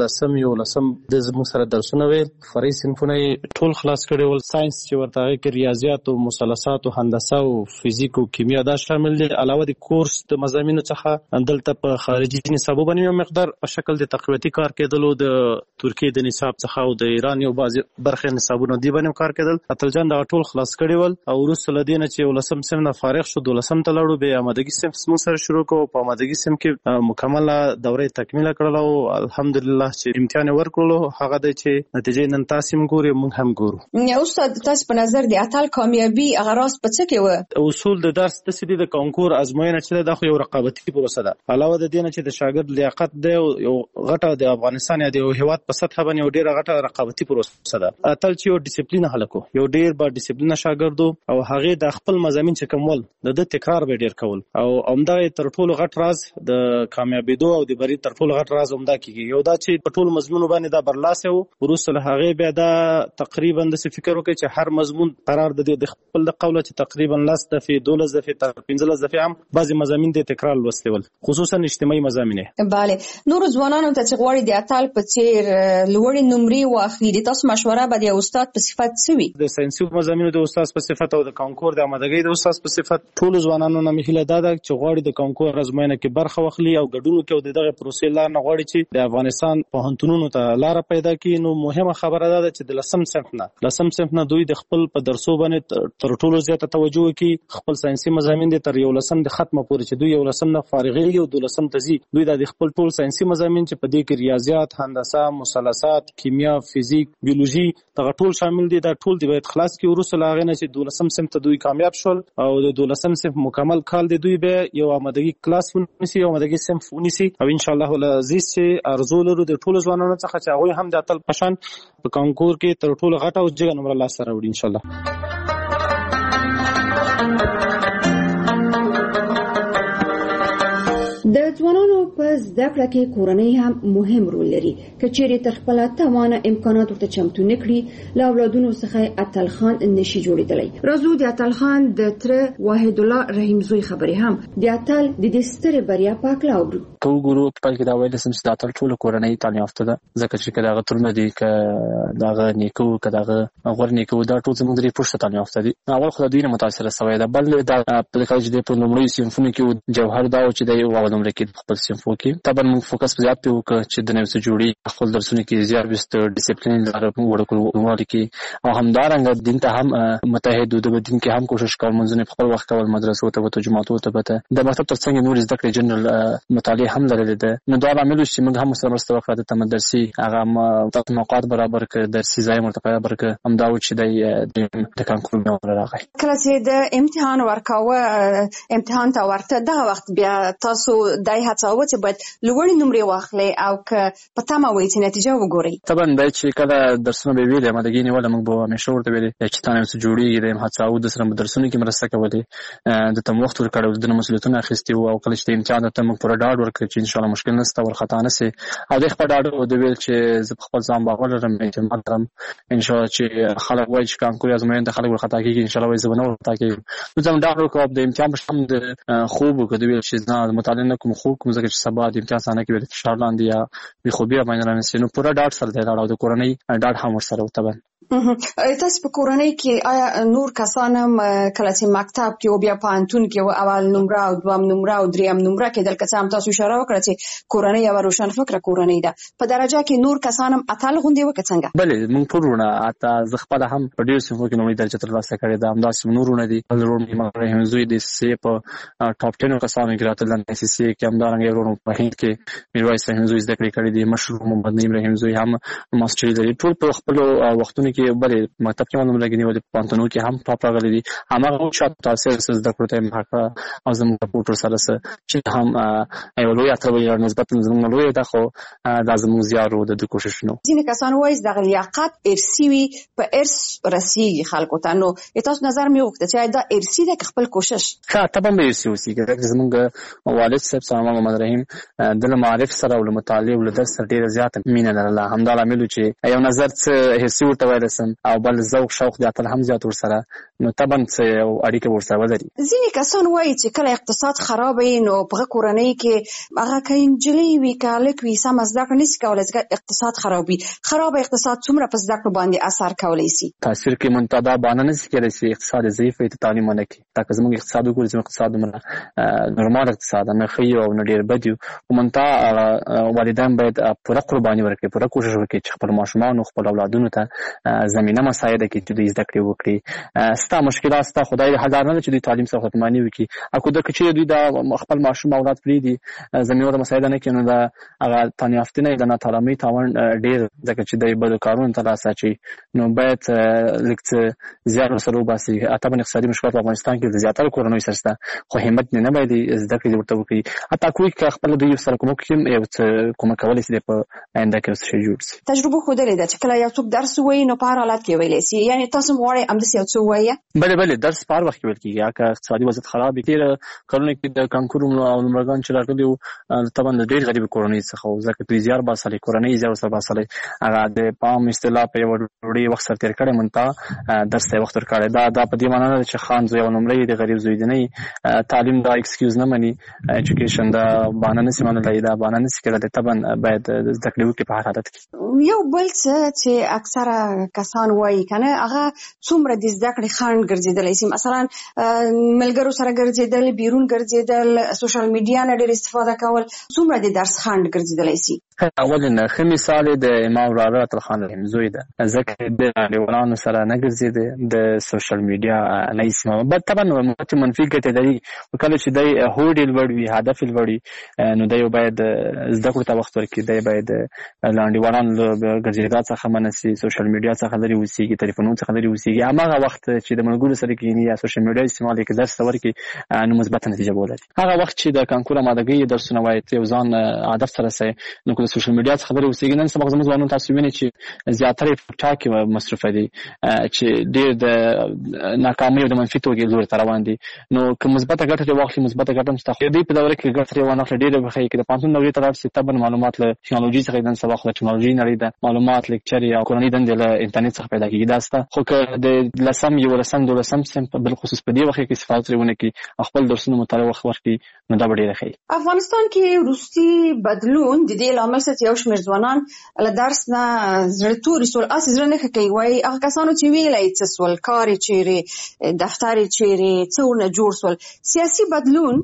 11 د زموږ سره درسونه ویل. فرعي صنفونه ټول خلاص کړي ول. ساينس چې ورته کې ریاضیات او مثلثات او هندسه او فزیک او کیمیا دا شامل دي. علاوه د کورس د مضامینو څخه دلته په خارجي نصابو باندې یو مقدار په شکل د تقویتي کار کېدل او د ترکیه د نصاب څخه او د ایران یو بعض برخه نصابونو دی باندې کار کېدل. اتل جان دا ټول خلاص کړي ول او وروسته لدینه چې 11 سم نه فارغ شو 12 ته لاړو. به آمادګي سم سره شروع کوو. په آمادګي سم کې مکمله دوره تکمیل کړل او الحمدلله چې امتحان ورکړلو هغه د چې نتیجې نن تاسو هم ګورئ موږ هم ګورو. یا استاد تاسو په نظر د اتل کامیابی هغه راز په څه کې و؟ اصول د درس د سدي د کانکور ازموینه چې د خو یو رقابتي پروسه ده. علاوه د دې نه چې د شاګرد لیاقت دی یو غټه د افغانستان یا د هیواد په سطح باندې یو ډیره غټه رقابتي پروسه ده. اتل چې یو ډیسپلین هلکو یو ډیر با ډیسپلین شاګردو او هغه د خپل مضامین چې کومول د تکرار به ډیر کول او عمده تر ټولو غټ راز د کامیابیدو او د بری تر ټولو غټ راز عمده کیږي. یو دا چې په ټول مضمون باندې دا برلاسه وو ورسره هغه بیا دا تقریبا د فکر وکړي چې هر مضمون قرار د خپل د قوله چې تقریبا 10 دفعه 12 دفعه تر 15 دفعه هم بعضی مضامین د تکرار لوستل خصوصا اجتماعي مضامین. bale نور ځوانانو ته چې غواړي د اتل په څیر لوړې نمرې واخلي د تاسو مشوره به د استاد په صفت سوي؟ د ساينسي مضامینو د استاد په صفت او د کانکور د آمادګۍ د استاد په صفت ټول ځوانانو نه مهله ده چې غواړي د کانکور ازموینه کې برخه واخلي او ګډون کوي د دغه پروسې لار نه غواړي چې د افغانستان پوهنتونونو ته لار پیدا کړي. نو مهمه خبره ده چې د 10 صنف نه دوی د خپل په درسو باندې تر ټولو زیاته توجه کوي. خپل ساينسي مضامین د تر 11 د ختمه پورې چې دوی 11 نه فارغي او 12 تزي دوی د خپل ټول ساينسي مضامین چې په دې کې ریاضیات، هندسه، مثلثات، کیمیا، فزیک، بیولوژي دا ټول شامل دي. دا ټول دی باید خلاص کی ورسره لاغې نه چې 12 صنف ته دوی کامیاب شول او د 12 صنف مکمل کال دی دوی به یو آمادګي کلاس ونیسي او آمادګي صنف ونیسي او ان شاء الله العزیز چې ارزو لرو د ټولو ځوانانو څخه چې هغه هم د اتل پشان په کانکور کې تر ټولو غټه او جګه نمبر لاس سره وړي ان شاء الله. د ځوانانو په زده کړه کې کورنۍ هم مهم رول لري. کچېرې تر خپل توانه امکانات ورته چمتو نکړي له اولادونو څخه اتل خان نشي جوړېدلی. راځو د اتل خان د تر واحد الله رحیم زوی خبرې هم د اتل د دې ستره بریا پاکله اورو. کو ګورو په کې دا ویل سم چې د اتل ټول کورنۍ تعلیم یافته ده ځکه چې کله هغه ترونه دي ک داغه نیکو کداغه غور نیکو دا ټول زموږ د پښتو تعلیم یافته دي. اول خو د دې متاثر شوی ده بل دا په کال چې په لومړی صنفونو کې جوهر دا چې د یو اول نمبر کې خپل صنفو کې طبعا موږ فوکس زیات په وکړ چې د نوې جوړي خپل درسونه کې زیات بست ډیسپلین لاره ورکول وړي کې او همدارنګه دین ته هم متحد د دین کې هم کوشش کول منځنه خپل وخت کول مدرسو ته او جماعتو ته به د مکتب ترڅنګ نور زده کړې جنرال مطالعه هم لري ده. نو دا عامل چې موږ هم سره مرسته وکړه د مدرسې هغه موقعات برابر کړ درسي ځای مرتفع برابر کړ هم دا چې د کانکور نو راغی. کله چې د امتحان ورکاوه امتحان ته ورته دغه وخت بیا تاسو دای هڅاوه چې باید لوړې نمرې واخلي او که په تمه وي چې نتیجه وګوري. طبعا دا چې کله درسونه به ویلې آمادګي نیول موږ به همیشه ورته ویلې چې تاسو څه جوړیږي د هڅاو د سره درسونه کې مرسته کولې د تم وخت ورکړو د مسؤلیتونو اخیستي او کله چې امتحان ته موږ پوره ډاډ ورکړ چې ان شاء الله مشکل نشته ورخطا نه سي او د خپل ډاډ د ویل چې زه خپل ځان باور لرم اعتماد لرم ان شاء الله چې خلک وایي چې کانکور ازموینه د خلک ورخطا کیږي ان شاء الله وایي زه به نه ورخطا کیږم. نو زم ډاډ ورکوم د امتحان په شام د خوب وکړو ویل چې زه مطالعه نه کوم خوب کوم ځکه چې سبا د امتحان څنګه کې د فشار لاندې یا بې خوبي باندې رانسي نو پوره ډاډ سره دی او د کورنۍ ډاډ هم ورسره وتبن. تاسو په کورنۍ کې آیا نور کسان هم کله چې مکتب کې او بیا پوهنتون کې اول نمره او دوم نمره او دریم نمره کې دلته څه هم تاسو اشاره وکړه چې کورنۍ او روشن فکر کورنۍ ده په درجه کې نور کسان هم اتل غونډې وکړ څنګه؟ بله موږ ټولونه اته زه خپل هم په ډیر صنفو کې نومړي درجه ترلاسه کړې ده همداسې نورونه دي ورونه رحیم زوی د سی په ټاپ 10 کسانو کې راته د سی سی کې همدارنګه ورونه په هند کې میرویس رحیم زوی زده کړې کړې دي مشهور محمد نعیم رحیم زوی هم ماستري لري ټول په خپل وختونو کې کې بلې مکتب کې معلومه لګینی او په پانتونو کې هم ټاپ راغلي دي هغه شاته تاثیر زده کړو ته مخه او زموږ سپورټر سره چې هم یو لوی اتل نسبت زموږ لوی ده خو د زموږ زیارو د کوشش نو ځینې کسان وایي د لیاقت ارثي وي په ارث رسیږي خلکو ته نو تاسو نظر مې وکړه چې دا ارثي ده خپل کوشش ښه طبعا به ارثي وسی چې زموږ والد صاحب سلام محمد رحیم د معرف سره او مطالعه او درس سره ډیره زیاته مینه لرله همدا لامل چې یو نظر څه حسي ورته وایسم او بل ذوق شوق د اتل هم زیات ور سره نو طبعا څه یو اړیکه ور سره ولري ځینې کسان وایي چې کله اقتصاد خراب وي نو په کورنۍ کې هغه کینجلی وی کالک وی سم زده کړې نشي کولای چې اقتصاد خرابوي خراب اقتصاد څومره په زده کړه باندې اثر کولی شي تاثیر کې منتدا باندې نشي کېدای چې اقتصاد ضعیف وي ته تعلیم نه کوي دا که زموږ اقتصاد وګورئ زموږ اقتصاد نه نورمال اقتصاد نه خي او نه ډیر بد یو منتها والدین باید پوره قرباني ورکړي پوره کوشش وکړي چې خپل ماشومان او خپل اولادونو ته زمينه مساعده کړي چې دوی زده کړې وکړي ستا مشکلات ستا خدای دې حل نه چې دوی تعلیم سره ختمانی وکړي اكو د کچې دوی دا خپل ماشوم اولاد پری دي زمينه مساعده نه کوي نو دا هغه تانیافت نه د نه تعلیمي تاوان ډیر ځکه چې د بل کارونو ترلاسه چي نو باید لکه زیات سره وباسي اته اقتصادي مشکلات په افغانستان کې زیاتره کورونو سرسته خو همت نه باید زده کړې ورته وکړي حتی کوی که خپل دوی سره کوم کوم کولای شي په آینده کې څه جوړ شي تجربه خو درې ده چې کله یو څوک درس وایي نو په هر حالت کې ویلی شي یعنی تاسو مو هم د یو څه وایي بله درس په هر وخت کې ویل کېږي که اقتصادي وضعیت خراب کېږي کارونه کې د کانکور او نمرګان چې راغلي طبعا د ډېر غریب کورنۍ څخه ځکه دوی زیار باسلې کورنۍ زیار سره باسلې هغه د پام اصطلاح په یو ډېر وخت سره تیر کړي منته درس یې وخت ورکړي دا په دې معنی نه چې خان زوی او نمرې د غریب زوی دی نه تعلیم دا ایکسکیوز نه مني ایجوکیشن دا بهانه نشي منلای دا بهانه نشي کېدای طبعا باید زده کړې وکړي په هر حالت کې یو بل څه چې اکثره کسان وایي کنه هغه څومره د زده کړې خنډ ګرځیدلی شي مثلا ملګرو سره ګرځیدل بیرون ګرځیدل سوشل میډیا نه ډېر استفاده کول څومره د درس خنډ ګرځیدلی شي اولنه ښه مثال د امام وراره اتلخان رحیم زوی ده ځکه د نړیوالانو سره نه ګرځېده د سوشل میډیا نه استعمال بل طبعا منفي ګټې لري کله چې دی هوډ لوړ وي هدف لوړ وي نو دی باید زده کړو ته وخت ورکړي دی باید نړیوالانو ګرځېدا څخه منسي سوشل میډیا څخه لري اوسېږي ټلیفونونو څخه لري اوسېږي هماغه وخت چې د ملګرو سره کېني یا سوشل میډیا استعمال کې درس ورکړي نو مثبت نتیجه ولري هغه وخت چې د کانکور آمادګۍ درسونه وایي یو ځان هدف سره سي نو د سوشل میډیا څخه خبرې اوسېږي نن سبا زموږ ځوانان تاسو وینئ چې زیاتره په ټاک کې مصرف دي چې ډېر د ناکامۍ او د منفي توګې لوري ته روان دي نو که مثبته ګټه دې واخلي مثبته ګټه هم شته خو دوی په دوره کې ګټه ترې وانخلي ډېره به ښایي که د پوهنتون دورې ته لاړ شي طبعا معلومات له ټکنالوژي څخه نن سبا خو د ټکنالوژي نړۍ ده معلومات لیکچرې او کورنۍ دندې له انټرنیټ څخه پیدا کېږي دا شته خو که د لسم یولسم دولسم صنف بالخصوص په دې وخت کې استفاده ترې ونه کړي خپل درسونه مطالعه وخت ورکړي نو دا به ډېره ښایي افغانستان کې وروستي بدلون د دې لامل څه یو شمېر ځوانان له درس نه زړه توري سول اسې زړه نه ښه کوي وایي هغه کسانو چې ویلی څه سول کار یې چیرې دفتر یې چیرې څه ورنه جوړ سول سیاسي بدلون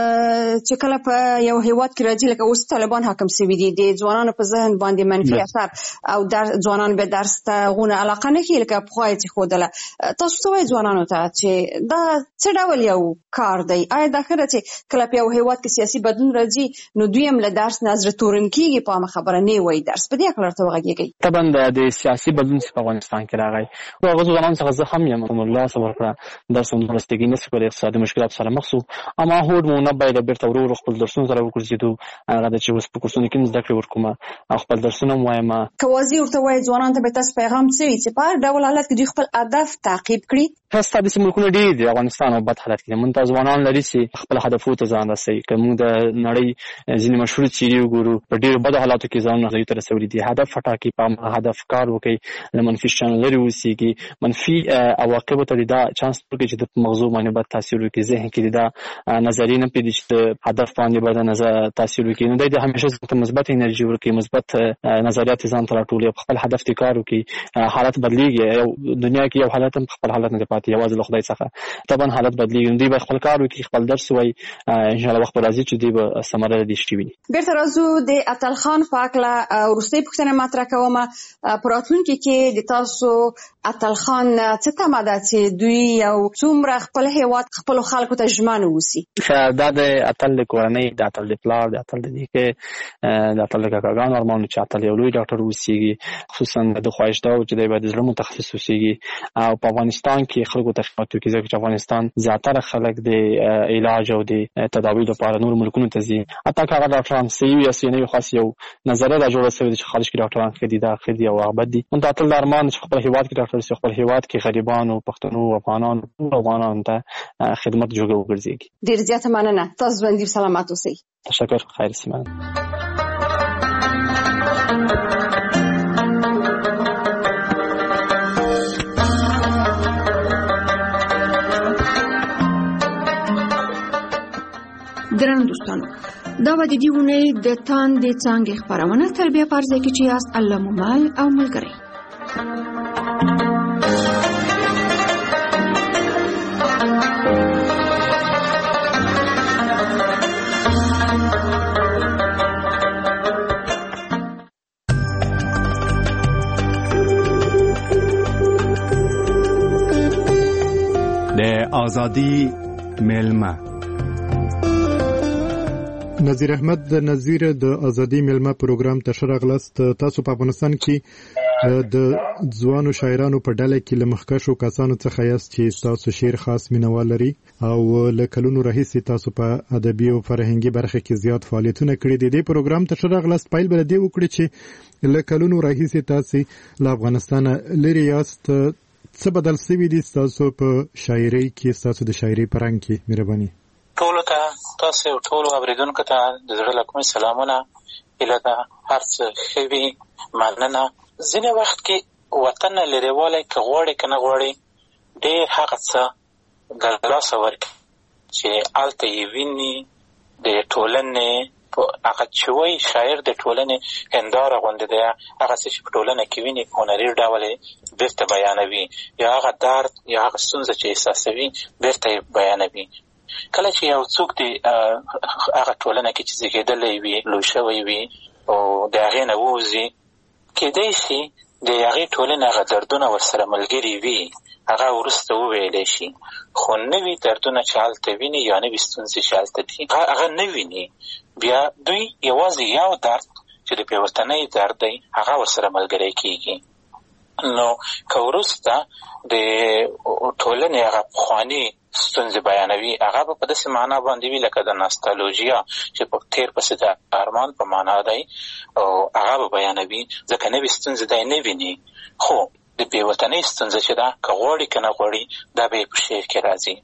چې کله په یو هیواد کې راځي لکه اوس طالبان حاکم شوي دي د ځوانانو په ذهن باندې منفي اثر او ځوانان به درس ته غونه علاقه نه کوي لکه پخوا یې ښودله تاسو څه وایئ ځوانانو ته چې دا څه ډول یو کار دی آیا دا ښه ده چې کله په یو هیواد کې سیاسي بدلون راځي نو دوی هم له درس نه زړه تورن کېږي په عامه خبره نه وایي درس په دې هکله ورته وغږېږئ طبعا د سیاسي بدلون چې په افغانستان کې راغی خو هغه ځوانانو څخه زه هم یم الله صبر کړه درس هم درستګي نه شي کولی اقتصادي مشکلات سره مخ شو اما هوډ مو نه باید بیرته ورو خپل درسونه سره وګرځېدو هغه د چې اوس په کورسونو کې زده کړې ورکوم او خپل درسونه مو وایم که واضح ورته وایي ځوانانو ته به تاسو پیغام څه وي چې په هر ډول حالت کې دوی خپل هدف تعقیب کړي هسته داسې ملکونه ډېر دي افغانستان او بد حالت کې موږ ځوانان لري چې خپل هدفونو ته ځان رسوي که موږ د نړۍ ځینې مشهور څېرې وګورو په ډېرو بدو حالاتو کې ځانونه هغوی ته رسولي دي هدف وټاکي په هدف کار وکړي له منفي شیانو لرې اوسېږي منفي عواقبو ته دا چانس ورکړي چې د مغزو باندې باید تاثیر وکړي ذهن کې دا نظریې نه پرېږدي چې د هدف باندې باید نظر تاثیر وکړي نو دی همیشه ځان ته مثبت انرژي ورکړي مثبت نظریات ځان ته راټولوي په خپل هدف ته کار وکړي حالت بدلېږي یو دنیا کې یو حالت هم خپل حالت نه پاتې یوازې له خدای څخه طبعا حالت بدلېږي دوی به خپل کار وکړي خپل درس وایي انشاءالله وخت به راځي چې دوی به ثمره دې شتي ویني بېرته راځو د اتل خان په هکله وروستۍ پوښتنه مطرح کوم په راتلونکي کې د تاسو اتل خان څه تمه ده چې دوی یو څومره خپل هیواد خپلو خلکو ته ژمن واوسي دا د اتل د کورنۍ د اتل د پلار د اتل د نیکه د اتل د کاکاګانو ارمان چې اتل یو لوی ډاکټر اوسیږي خصوصا د خواهش دا چې د باید زړه متخصص اوسیږي او په افغانستان کې خلکو ته خدمت وکړي ځکه چې افغانستان زیاتره خلک د علاج او د تداوی لپاره نور ملکونو ته ځي حتی که هغه ډاکټران صحیح یا صحیح نه وي خاص یو نظریه دا جوړه شوې چې خارج کې ډاکټران ښه دي دا ښه دي او هغه بد دي نو دا اتل د ارمان چې خپل هیواد کې ډاکټر شي خپل هیواد کې غریبانو پښتنو افغانانو ته خدمت جوړ وګرځي. ډیر زیاته مننه تاسو باندې سلامات اوسئ. تشکر خیر سیمه. درنو دوستانو دا و د دې ونې د تاندې څانګې خپرونه تر بیا پرځای کې چې یاست الله مو مل او ملګری. د آزادی میلمه نذیر احمد د نذیر د ازادي میلمه پروګرام ته شرغلست. تاسو په افغانستان کې د ځوانو شاعرانو په ډله کې لمخکشو کسانو څخه یاست چې تاسو شعر خاص مینوال لري او لکلونو راهیسې تاسو په ادبي او فرهنګي برخه کې زیات فعالیتونه کړي دي. د پروګرام ته شرغلست پایل بل دی وکړي چې لکلونو راهیسې تاسو له افغانستان لري یاست. څه بدل شوی دي تاسو په شاعرۍ کې تاسو د شاعرۍ پرنګ کې مهرباني ټول ته تاسو ټول اوریدونکو ته د زړه له کومې سلامونه اله ده هر څه خوي مننه. ځینې وخت کې وطن لريواله کې غوړې کنه غوړې ډېر هغه څه ګلاسه ورکړي چې الته یې ویني د ټولنې هغه چوي شاعر د ټولنې هنداره غونډه ده هغه چې په ټولنه کې ویني هنري ډول بیرته بیانوي یا هغه درد یا هغه ستونزه چې احساسوي بیرته بیانوي. کله چې یو څوک دی هغه ټولنه کې چې زیږیدلی وي لوی شوی وي او د هغې نه ووځي کېدای شي د هغې ټولنې هغه دردونه ورسره ملګري وي هغه وروسته وویلی شي خو نوي دردونه چې هلته ویني یا نوي ستونزې چې هلته دي هغه نه ویني بیا دوی یوازې یو درد چې د بېوطنۍ درد دی هغه ورسره ملګری کېږي. نو که وروسته د ټولنې هغه پخواني ستونزې بیانوي هغه به په داسې معنا باندې وي لکه د ناستالوژیا چې په تیر پسې د ارمان په معنا دی او هغه به بیانوي ځکه نوې ستونزې دی نه ویني خو د بېوطنۍ ستونزه چې ده که غواړي که نه غواړي دا به یې په شعر کې راځي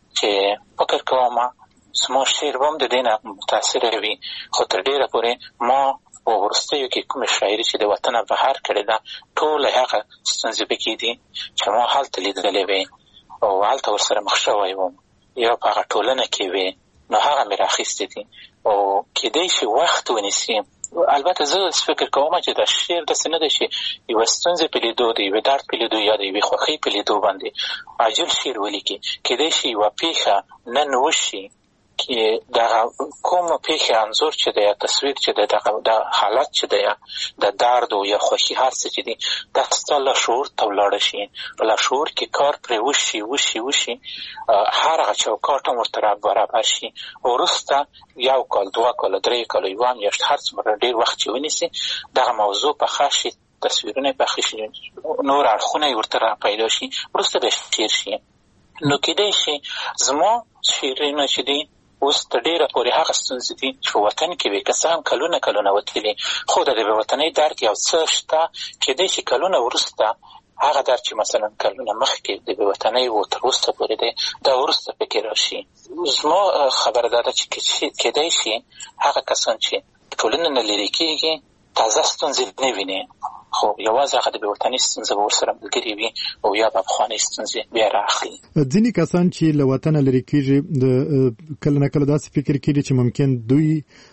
چې فکر کوم زما شعر به هم د دې نه متاثره وي خو تر ډېره پورې ما په وروستیو کې کومې شاعري چې د وطنه بهر کړې ده ټوله هغه ستونزې پکې دي چې ما هلته لیدلې وې او هلته ورسره مخ شوی وم یا په هغه ټولنه کې وې نو هغه مې راخیستې دي او کېدای شي وخت ونیسي. البته زه فکر کوم چې دا شعر داسې نه دی چې یوه ستونزې په لیدو د یوې درد په لیدو یا د یوې خوښۍ په لیدو باندې عاجل شعر ولیکي. کېدای شي یوه پیښه نن وشي کې دغه کومه پیښه انځور چې دی یا تصویر چې دی د حالت چې دی د درد او یا خوښي هر څه چې دي دا ستا لاشعور ته ولاړه شي په لاشعور کې کار پرې وشي هر هغه چوکاټ هم ورته برابر شي وروسته 1 کال 2 کال 3 کال یوه میاشت هر څومره ډېر وخت چې ونیسي دغه موضوع پخه شي تصویرونه یې پخه شي نور اړخونه یې ورته را پیدا شي وروسته به شعر شي. نو کېدای شي زما شعرونه چې دي اوس د ډېره پورې هغه ستونزې دي چې په وطن کې وي که څه هم کلونه وتلي خو د بېوطنۍ درد یو څه شته کېدای شي کلونه وروسته هغه درد چې مثلا کلونه مخکې د بېوطنۍ و تر اوسه پورې دی دا وروسته پکې راشي. زما خبره دا ده چې کېدای شي هغه کسان چې ټولنه نه لرې کېږي تازه ستونزې نه ویني خو یوازې هغه د بېوطنۍ ستونزه به ورسره ملګري وي او یا به پخوانۍ ستونزې بیا رااخلي. ځینې کسان چې له وطنه لرې کېږي کله نه کله داسې فکر کېږي چې ممکن دوی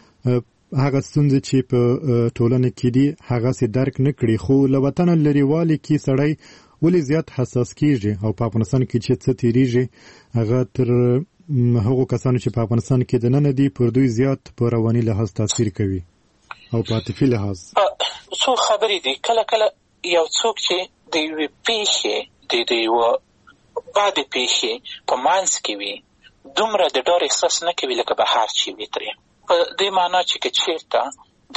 هغه ستونزې چې په ټولنه کې دي هغسې درک نه کړي خو له وطنه لرېوالي کې سړی ولې زیات حساس کېږي او په افغانستان کې چې څه تېرېږي هغه تر هغو کسانو چې په افغانستان کې دننه دي پر دوی زیات په رواني لحاظ تاثیر کوي او په عاطفي لحاظ. څو خبرې دي کله یو څوک چې د یوې پیښې د یوه بدې پیښې په منځ کې وي دومره د ډار احساس نه کوي لکه بهر چې وي ترې. په دې معنا چې که چېرته د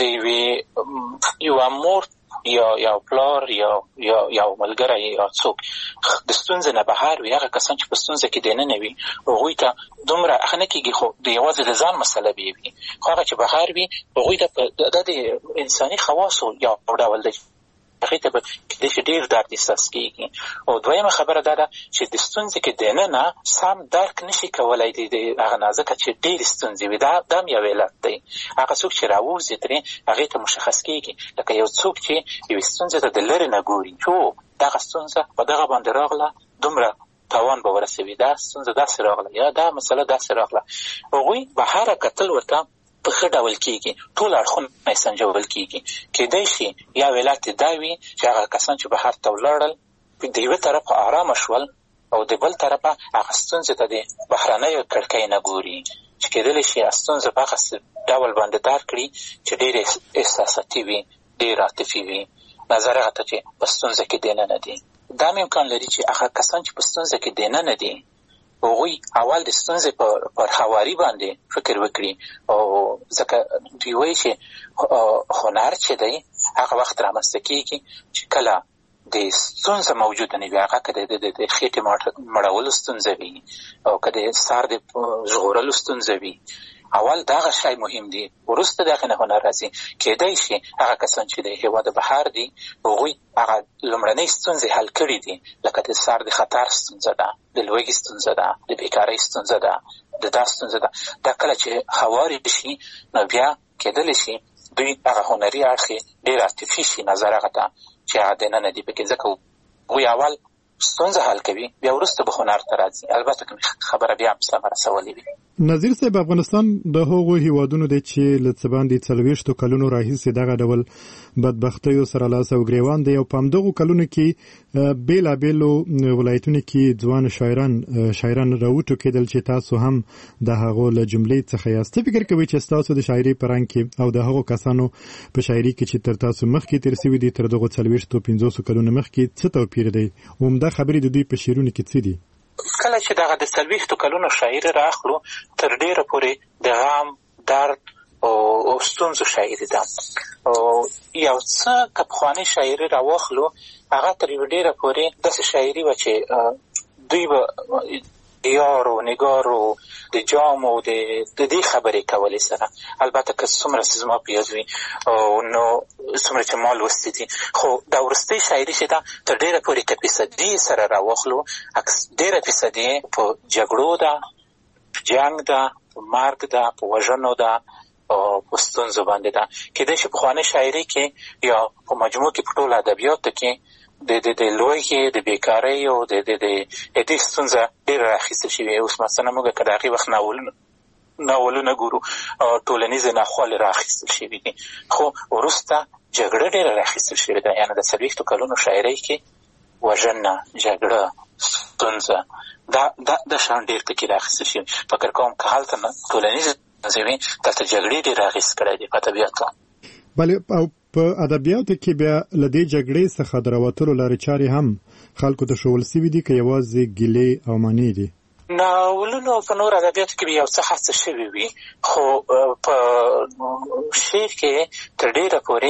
یوه مور یا یو پلار یا ملګری یا څوک د ستونزې نه بهر وي، هغه کسان چې په ستونزه کې دننه وي هغوی ته دومره اخ نه کېږي، خو د یوازې د ځان مسله به وي، خو هغه چې بهر وي هغوی ته دا د انساني خواصو یو ډول دی، هغې ته به کېدای شي ډېر درد احساس کېږي. او دویمه خبره دا ده چې د ستونزې کې دننه سم درک نشي کولی د هغه نه، ځکه چې ډېرې ستونزې وي. دا هم یو علت دی. هغه څوک چې راووځي ترې هغې ته مشخص کېږي، لکه یو څوک چې یوې ستونزې ته د لرې نه ګوري چې دغه ستونزه په دغه باندې راغله، دومره تاوان به ورسوي، دا ستونزه داسې راغله یا دا مسله داسې راغله. هغوی بهره کتل ورته په ښه ډول کېږي، ټول اړخونه یې سنجول کېږي. کېدای شي یا علت دا وي چې هغه کسان چې بهر ته ولاړل د یوه طرفه ارامه شول او د بل طرفه هغه ستونزې ته د بهرنیو کړکۍ نه ګوري، چې کېدلی شي ستونزه په هغه ډول باندې درک کړي چې ډېر احساساتي وي، ډېر عاطفي وي، نظر هغه ته چې په ستونزه کې دننه دي. دا هم امکان لري چې هغه کسان چې په ستونزه کې دننه دي هغوی اول د ستونزې پر هواري باندې فکر وکړي، او ځکه دوی وایي چې هنر چې دی هغه وخت رامنځته کېږي چې کله د ستونزه موجوده نه وي، هغه که د خېټې مړولو ستونزه وي او که د سر د ژغورلو ستونزه وي، اول دغه شی مهم دی، وروسته دغه نه هنر راځي. کېدای شي هغه کسان چې د هېواد بهر دي هغوی هغه لومړنۍ ستونزې حل کړي دي، لکه د سر د خطر ستونزه ده، د لوږې ستونزه ده، د بیکارۍ ستونزه ده، د دا ستونزه ده. دا کله چې هوارې شي نو بیا کېدلی شي دوی هغه هنري اړخ یې ډېر عاطفي شي، نظر هغه ته چې هغه دننه دي پکې، ځکه هغوی اول ستونزه حل کوي بیا وروسته به هنر ته راځي. البته که خبره بیا هم سمه رسولې وي. نظیر صاحب، افغانستان د هغو هیوادونو دی چې له څه باندې 40 کلونو راهیسې دغه ډول بدبختیو سره لاس او ګریوان دی، او په همدغو کلونو کې بېلابېلو ولایتونو کې ځوان شاعران راوټوکېدل چې تاسو هم د هغو له جملې څخه یاست. فکر کوئ چې ستاسو د شاعري په رنګ کې او د هغو کسانو په شاعري کې چې تر تاسو مخکې تېر سوي دي تر دغو 40-50 کلونو مخکې څه توپیر دی؟ عمده خبرې د دوی په شعرونو کې څه دي؟ کله چې دغه د 40 کلونو شاعري راخلو تر ډېره پورې د غم، درد او ستونزو شاعري ده. یو څه که پخوانۍ شاعري راواخلو هغه تر یوه ډېره پورې داسې شاعري وه چې دوی به یارو نګارو د جامو د دې خبرې کولې سره. البته که څومره چې زما په یاد وي نو څومره چې ما لوستي دي، خو دا وروستۍ شاعري چې ده تر ډېره پورې که فیصدي سره راواخلو ډېره فیصدي په جګړو ده، په جنګ ده، په مرګ ده، په وژنو ده او په ستونزو باندې ده. کېدای شي پخوانۍ شاعري کې یا په مجموع کې په ټولو ادبیاتو کې د لوږې، د بیکارۍ او د دې ستونزه ډېره راخیستل شوې. اوس مثلا موږ که د هغې وخت ناولونه ګورو ټولنیزې ناخوالې راخیستل شوي دي، خو وروسته جګړه ډېره راخیستل شوې ده. یعنې د 40 کلونو شاعرۍ کې وژنه، جګړه، ستونزه دا شان ډېر ټکي راخیستل شوي. فکر کوم که هلته ټولنیزې ستونزې وي دلته جګړې ډېر اغېز کړی دی په ادبیاتو. بله، او په ادبیاتو کې بیا له دې جګړې څخه د راوتلو لارې چارې هم خلکو ته ښوول سوي دي که یوازې ګیلې او منې دي؟ ناولونو په نور ادبیاتو کې یو څه هڅه شوې وي، خو په شعر کې تر ډېره پورې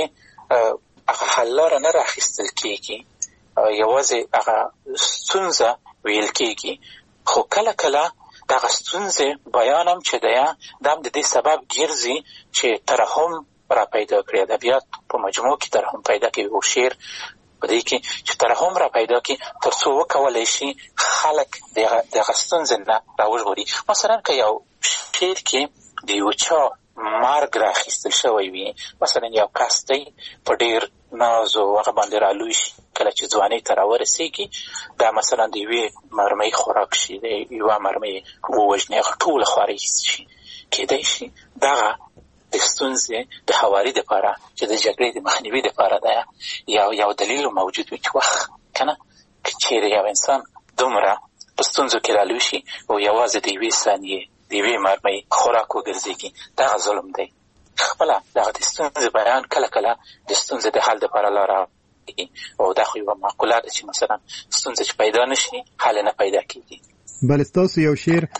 هغه حل لاره نه راخیستل کېږي، یوازې هغه ستونزه ویل کېږي. خو کله کله دغه ستونزې بیان هم چې دی دا هم د دې سبب ګرځي چې ترحم را پیدا کړي. ادبیات په مجموع کې ترحم پیدا کوي او شعر په دې کې چې ترحم را پیدا کړي تر څو وکولی شي خلک دغه ستونزې نه راوژغوري. مثلا که یو شعر کې د یو چا مرګ راخیستل شوی وي، مثلا یو کس دی په ډېر ناز او هغه باندې رالوی شي، کله چې ځوانۍ ته راورسېږي دا مثلا د یوې مرمۍ خوراک شي، د یوه مرمۍ ووژني، هغه ټوله خوارۍ شي. کېدای شي دغه د ستونزې د هواري دپاره چې د جګړې د مخنیوي دپاره ده یو دلیل موجود وي چې وخت که نه که چېرې یو انسان دومره په ستونزو کې رالوی شي او یوازې د یوې ثانیې د یوې مرمۍ خوراک وګرځېږي، دغه ظلم دی. خپله دغه د ستونزې بیان کله کله د ستونزې د حل دپاره لاره او دا خو یوه معقوله ده چې مثلا ستونزه چې پیدا نشي حل نه پیدا کېږي. بله، ستاسو یو شعر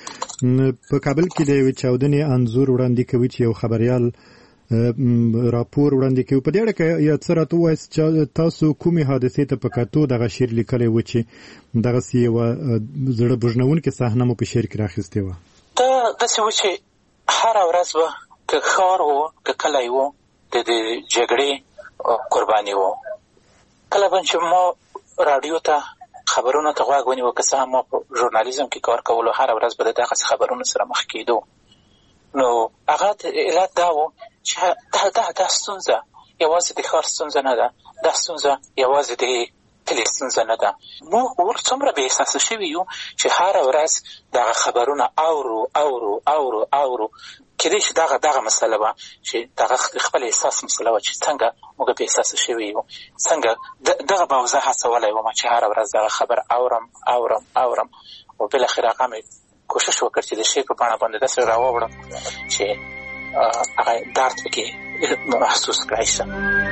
په کابل کې د یوې چاودنې انځور وړاندې کوي چې یو خبريال راپور وړاندې کوي. په دې اړه کې یا څه راته وایي چې تاسو کومې حادثې ته په کتو دغه شعر لیکلی و چې دغسې یوه زړه بوژنونکې صحنه مو په شعر کې راخیستې وه؟ دا داسې و چې هره ورځ به که ښار و که کلی و د جګړې قرباني و. کله به چې ما راډیو ته خبرونو ته غوږ ونیو، که څه هم ما په ژورنالیزم کې کار کولو، هره ورځ به د دغسې خبرونو سره مخ کېدو. نو هغه علت دا و چې دا ستونزه یوازې د ښار ستونزه نه ده، دا ستونزه یوازې د کلي ستونزه نه ده. موږ څومره بې احساسه شوي یو چې هره ورځ دغه خبرونه اورو کېدای شي دغه مسله وه چې دغه خپل احساس مسله وه چې څنګه موږ بې احساسه شوي یو، څنګه دغه به زه هڅولی وم چې هره ورځ دغه خبر اورم او بالاخره هغه مې کوشش وکړ چې د شعر په بڼه باندې داسې راووړم چې هغه درد پکې محسوس کړی شم.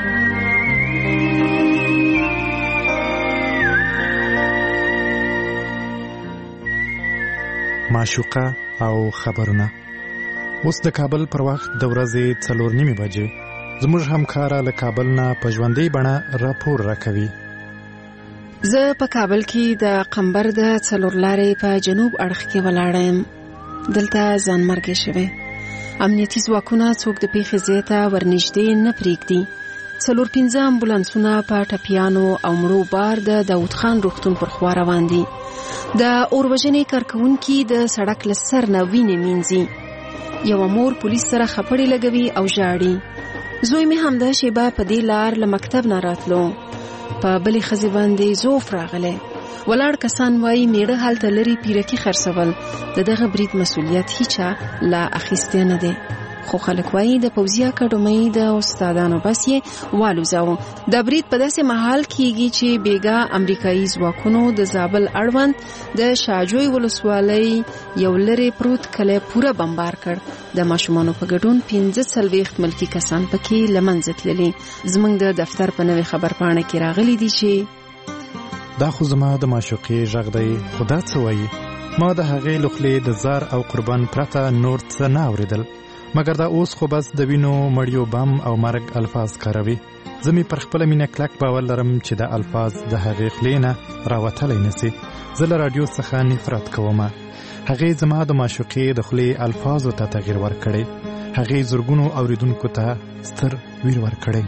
معشوقه او خبرونه. اوس د کابل پر وخت د ورځې 4:30 بجې. زموږ همکاره له کابل نه په ژوندۍ بڼه راپور راکوي. زه په کابل کې د قمبر د 4 لارې په جنوب اړخ کې ولاړه یم. دلته ځانمرګي شوی. امنیتي ځواکونه څوک د پیښې ځای ته ورنږدې نه پرېږدي. 4-5 امبولانسونه په ټپیانو او مړو بار د داود خان روغتون پر خوا روان دي. د اوربژنې کارکونکي د سړک له سر نه وینې مینځي. یو مور پولیس سره خپړې لګوي او ژاړي. زوی مې همدا شیبه په دې لار له مکتب نه راتلو. په بلې ښځې باندې زوف راغلی. ولاړ کسان وایي میړه هلته لري پیرکي خرڅول. د دغه برید مسؤلیت هیچا لا اخیستی نه دی. خو خلک وایي د پوځي اکاډمۍ د استادانو بس یې والوځاوه. د برید په داسې مهال کېږي چې بیګا امریکایي ځواکونو د زابل اړوند د شاجوی ولسوالۍ یو لرې پروت کلی پوره بمبار کړ. د ماشومانو په ګډون 45 ملکي کسان پکې له منځه تللي. زموږ د دفتر په نوې خبرپاڼه کې راغلي دي چې دا خو زما د معشوقې غږ دی، خو دا څه وایي؟ ما د هغې له خولې د زار او قربان پرته نور څه نه اورېدل، مګر دا اوس خو بس د وینو مړیو بم او مرګ الفاظ کاروي. زه مې پر خپله مینه کلک باور لرم چې دا الفاظ د هغې خولې نه راوتلی نسي. زه له راډیو څخه نفرت کوم. هغې زما د معشوقې د خولې الفاظو ته تغییر ورکړی. هغې زرګونو اوریدونکو ته ستر ویر ورکړی.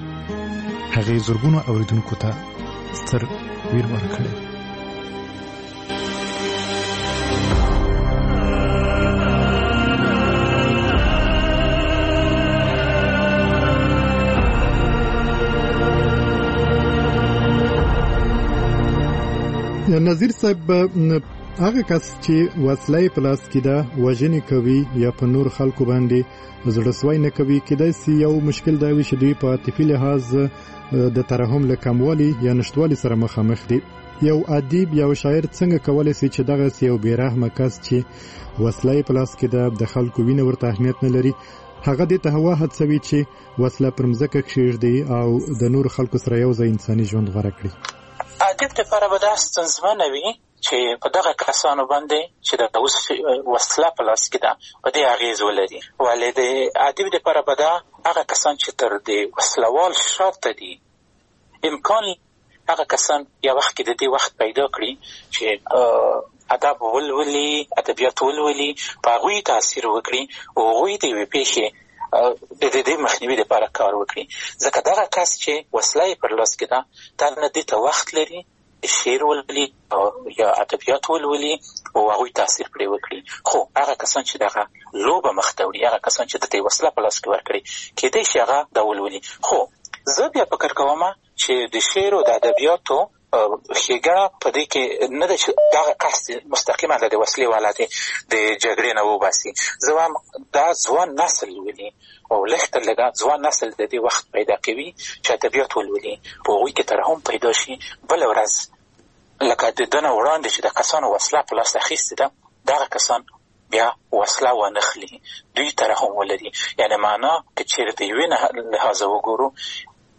نظیر صاحب، هغه کس چې وسله په لاس کې ده وژنې کوي یا په نور خلکو باندې زړهسوی نه کوي، کېدای سي یو مشکل دا وي چې دوی په عاطفي لحاظ د ترحم له کموالي یا نشتوالي سره مخامخ دي. یو ادیب یا شاعر څنګه کولی سي چې دغه یو بیرحمه کس چې وسله په لاس کې ده د خلکو وینه ورته اهمیت نه لري، هغه دې ته هوا هڅوي چې وسله پر مځکه کښېږدي او د نور خلکو سره یو ځای انساني ژوند غوره کړي؟ ادیب لپاره به دا ستونزمنه وي چې په دغه کسانو باندې چې د وسله په لاس کې ده په دې اغېز ولري. ولې د ادیب لپاره به دا هغه کسان چې تر دې وسلوال شاته دي، امکان هغه کسان یو وخت کې د دې وخت پیدا کړي چې ادب ولولي، ادبیات ولولي، په هغوی تاثیر وکړي او هغوی د یوې پیښې د دې مخنیوي لپاره کار وکړي. ځکه دغه کس چې وسله یې پر لاس کې ده دا نه دې ته وخت لري شعر ولولي یا ادبیات ولولي او هغوی تاثیر پرې وکړي. خو هغه کسان چې دغه لوبه مخ ته وړي، هغه کسان چې د دې وسله په لاس کې ورکړي، کېدای شي هغه دا ولولي. خو زه بیا فکر کوم چې د شعر او د ادبیاتو ښېګڼه په دې کې نه ده چې دغه قصد مستقیما د وسلې والا دی د جګړې نه وباسي. زه وایم دا ځوان نسل ولولي او لږ تر لږه ځوان نسل د دې وخت پیدا کوي چې ادبیات ولولي، په هغوی کې ترحم پیدا شي. بله ورځ لکه د ده نه وړاندې چې د کسانو وسله په لاس اخیستې ده، دغه کسان بیا وسله وانخلي، دوی ترحم ولري. یعنې معنا که چېرې د یوې لحاظه وګورو،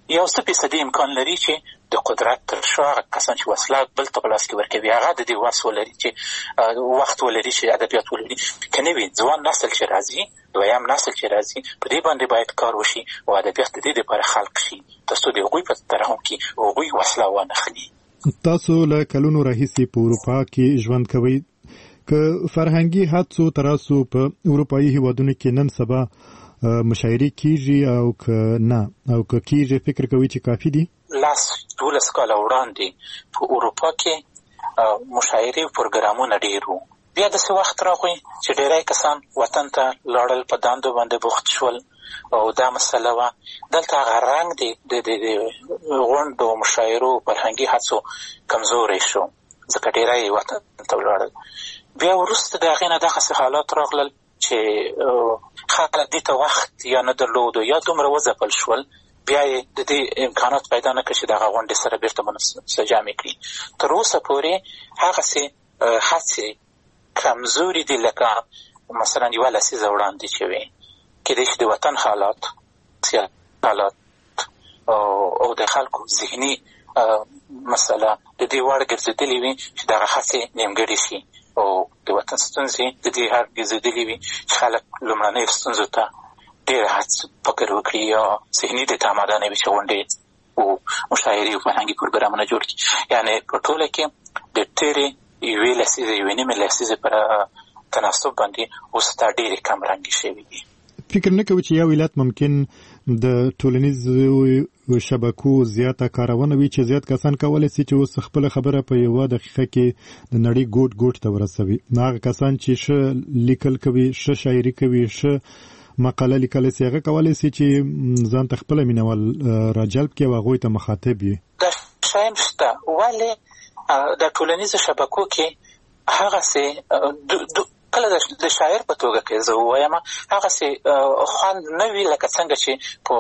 یو څه فیصدي امکان لري چې د قدرت تر شا هغه کسان چې وسله بل ته په لاس کې ورکوي هغه د دې وس ولري چې وخت ولري چې ادبیات ولري. که نه وي ځوان نسل چې راځي، دویم نسل چې راځي، په دې باندې باید کار وشي او ادبیات د دې لپاره خلق شي تر څو د هغوی په ترحم کې هغوی وسله وانخلي. تاسو له کلونو راهیسې په اروپا کې ژوند کوئ، که فرهنګي هڅو تراسو په اروپایي هیوادونو کې نن سبا مشاعرې کیږي او که نه، او که کیږي فکر کوي چې کافي دي؟ 12 کاله وړاندې په اروپا کې مشاعرې او پروګرامونه ډېر وو. بیا داسې وخت راغی چې ډېری کسان وطن ته لاړل، په دندو باندې بوخت شول او دا مسله وه. دلته هغه رنګ د غونډو مشاعرو فرهنګي هڅو کمزوری شو ځکه ډېری وطن ته ولاړل. بیا وروسته د هغې نه دغسې حالات راغلل چې خلک دې ته وخت یا نه درلودو یا دومره وځپل شول، بیا یې د دې امکانات پیدا نه کړ چې دغه غونډې سره بېرته منسجمې کړي. تر اوسه پورې هغسې هڅې کمزوري دي لکه مثلا 1 لسیزه وړاندې چې وې. کېدای شي د وطن حالات، سیاسي حالات او د خلکو ذهني مسله د دې وړ ګرځېدلې وي چې دغه هڅې نیمګړې شي او د وطن ستونزې د دې حد ګرځېدلې وي چې خلک لومړنیو ستونزو ته ډېر فکر وکړي یا ذهني دې ته آماده نه وي چې غونډې او مشاعرې او فرهنګي پروګرامونه جوړ کړي. یعنې په ټوله کې د تېرې 1 لسیزې 1.5 لسیزې پر تناسب باندې اوس دا ډېرې کم رنګې شوي دي. فکر نه کوي چې یو ولایت ممکن د ټولنیزو شبکو زیاته کارونه وي چې زیات کسان کولی شي چې اوس خپل خبره په 1 دقیقه کې د نړۍ ګوټ ته ورسوي. هغه کسان چې ښه لیکل کوي، ښه شاعري کوي، ښه مقاله لیکلی شي، هغه کولی شي چې ځان ته خپله مینوال راجلب کړي او هغوی ته مخاطب وي. دا شیان شته، ولې د ټولنیزو شبکو کې هغسې کله د شاعر په توګه کې زه ووایم هغسې خوند نه وي لکه څنګه چې په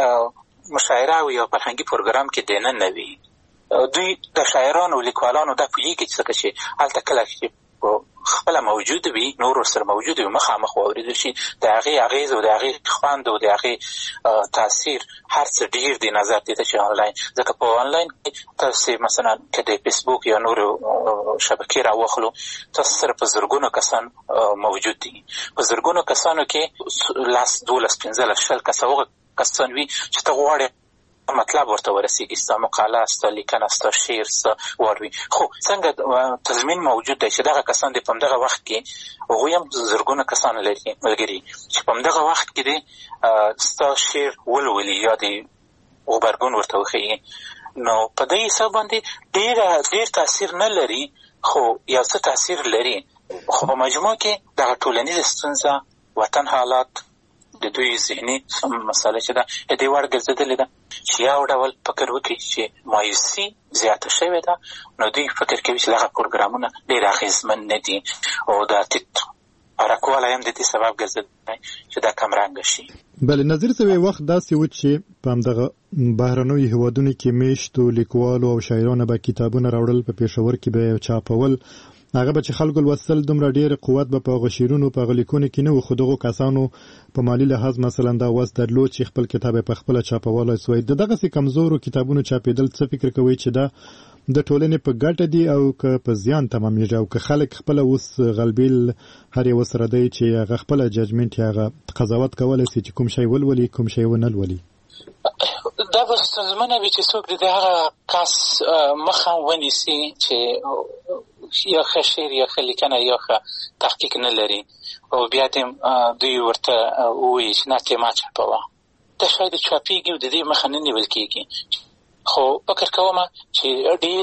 مشاعره او یا فرهنګي پروګرام کې دننه وي. دوی د شاعرانو او لیکوالانو دا پوهېږي چې هلته کله چې خپله موجود وي، نور ورسره موجود وي، مخامخ واورېدل شي، د هغې اغېز او د هغې خوند او د هغې تاثیر هر څه ډېر دی نظر دې ته چې آنلاین. ځکه په آنلاین کې تاسې مثلا که د فیسبوک یا نورو شبکې راواخلو، تاسو سره په زرګونو کسان موجود دي. په زرګونو کسانو کې 10 12 15 20 کسان وي چې ته غواړې مطلب ورته ورسیږي، ستا مقاله، ستا لیکنه، ستا شعر، ستا واروي. خو څنګه تضمین موجود دی چې دغه کسان دی په همدغه وخت کې هغوی هم زرګونه کسان لري ملګري چې په همدغه وخت کې دی ستا شعر ولولي یا د غبرګون ورته وښیي. نو په دې حساب باندې ډېر تاثیر نه لري، خو یو څه تاثیر لري. خو په مجموع کې دغه ټولنیزه ستونزه، وطن حالات، د دوی ذهني مسله چې ده د دې وړ ګرځېدلې ده چې یو ډول فکر وکړي چې مایوسي زیاته شوې ده، نو دوی فکر کوي چې دغه پروګرامونه ډېر اغېزمن نه دي او دا ټیټ حرکوالی هم د دې سبب ګرځېدلی چې دا کمرنګه شي. بله، نظیر صاحب وخت داسې و چې په همدغه بهرنیو هیوادونو کې میشتو لیکوالو او شاعرانو به کتابونه راوړل، په پېښور کې به یې چاپول، هغه به چې خلکو لوستل دومره ډېر قوت به په هغه شعرونو په هغه لیکونو کې نه و، خو دغو کسانو په مالي لحاظ مثلا دا وس درلود چې خپل کتاب یې په خپله چاپولی سوی. د دغسې کمزورو کتابونو چاپېدل څه فکر کوئ چې دا د ټولنې په ګټه دي او که په زیان تمامېږي، او که خلک خپله اوس غلبیل هر یو سره دی چې هغه خپله ججمنټ یا هغه قضاوت کولی شي چې کوم شی ولولي کوم شی ونه لولي؟ دا به ستونزمنه وي چې څوک د هغه کس مخه ونیسي چې یا ښه شعر یا ښه لیکنه یا ښه تحقیق نه لري او بیا دې دوی ورته ووایي چې نه ته ما چاپوه. دا شاید چاپېږي او د دې مخه نه نیول کېږي. خو فکر کوم چې ډېر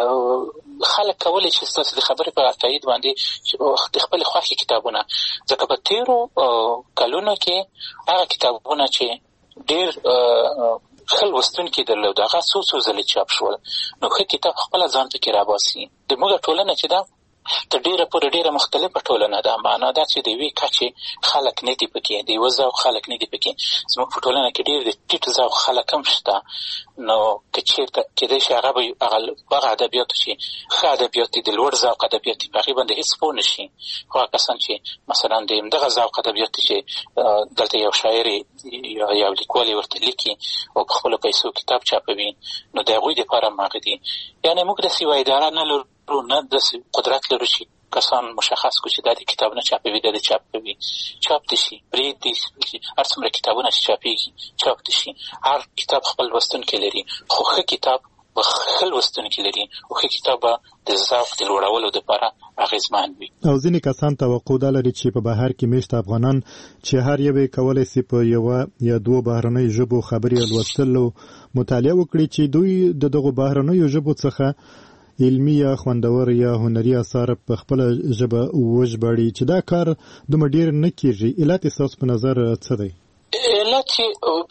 خلک کولی شي ستاسو د خبرې په تایید باندې د خپلې خوښې کتابونه، ځکه په تېرو کلونو کې هغه کتابونه چې ډېر ښه لوستونکي درلود هغه څو ځلې چاپ شول، نو ښه کتاب خپله ځان پکې راباسي. زموږ ټولنه چې ده تر ډیره پورې ډیره مختلفه ټولنه ده. معنا دا چې د یوې کچې خلک نه دي پکې، د یوه ذوق خلک نه دي پکې. زموږ په ټولنه کې ډېر د ټیټ ذوق خلک هم شته. نو که چېرته کېدای شي هغه هغه ادبیاتو چې ښه ادبیات دي، د لوړ ذوق ادبیات دي، په هغې باندې هېڅ پوه نه شي. خو هغه کسان چې مثلا د همدغه ذوق ادبیات دي چې دلته یو شاعر یا یو لیکوال ورته لیکي او په خپلو پیسو کتاب چاپوي، نو د هغوی دپاره هم هغه دي. یعنې موږ داسې یوه اداره نه لرو، نه داسې قدرت لرو چې کسان مشخص کړو چې دا د کتابونه چاپوي، دا د چاپوي. چاپ دي شي، پرېږدي چې هر څومره کتابونه چې چاپېږي چاپ دي شي. هر کتاب خپل لوستونکی لري، خو ښه کتاب به ښه لوستونکي لري او ښه کتاب به د ذوق د لوړولو دپاره اغېزمن وي. او ځینې کسان توقع دا لري چې په بهر کې میشته افغانان چې هر یو یې کولی شي په یوه یا دوو بهرنیو ژبو خبرې او لوستل او مطالعه وکړي، چې دوی د دغو بهرنیو ژبو څخه علمي یا خوندور یا هنري اثار په خپله ژبه وژباړي، چې دا کار دومره ډېر نه کېږي. علت ستاسو په نظر څه دی؟ علت یې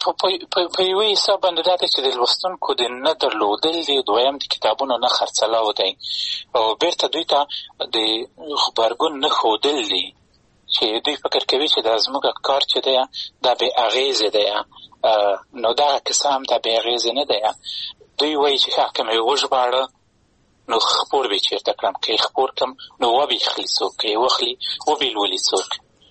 په یوه حساب باندې دا دی چې د لوستونکو د نه درلودل دی، دویم د کتابونو نه خرڅلاو دی، او بیرته دوی ته د غبرګون نه ښودل دی، چې دوی فکر کوي چې دا زموږ کار چې دی دا بې اغېزې دی. نو دغه کیسه هم دا بې اغېزې نه دی. دوی وایي چې ښه که مې وژباړه نو خپور به چېرته کړم، که یې خپور کړم نو وبې خلي څوک، که یې وخلي وبې لولي څوک.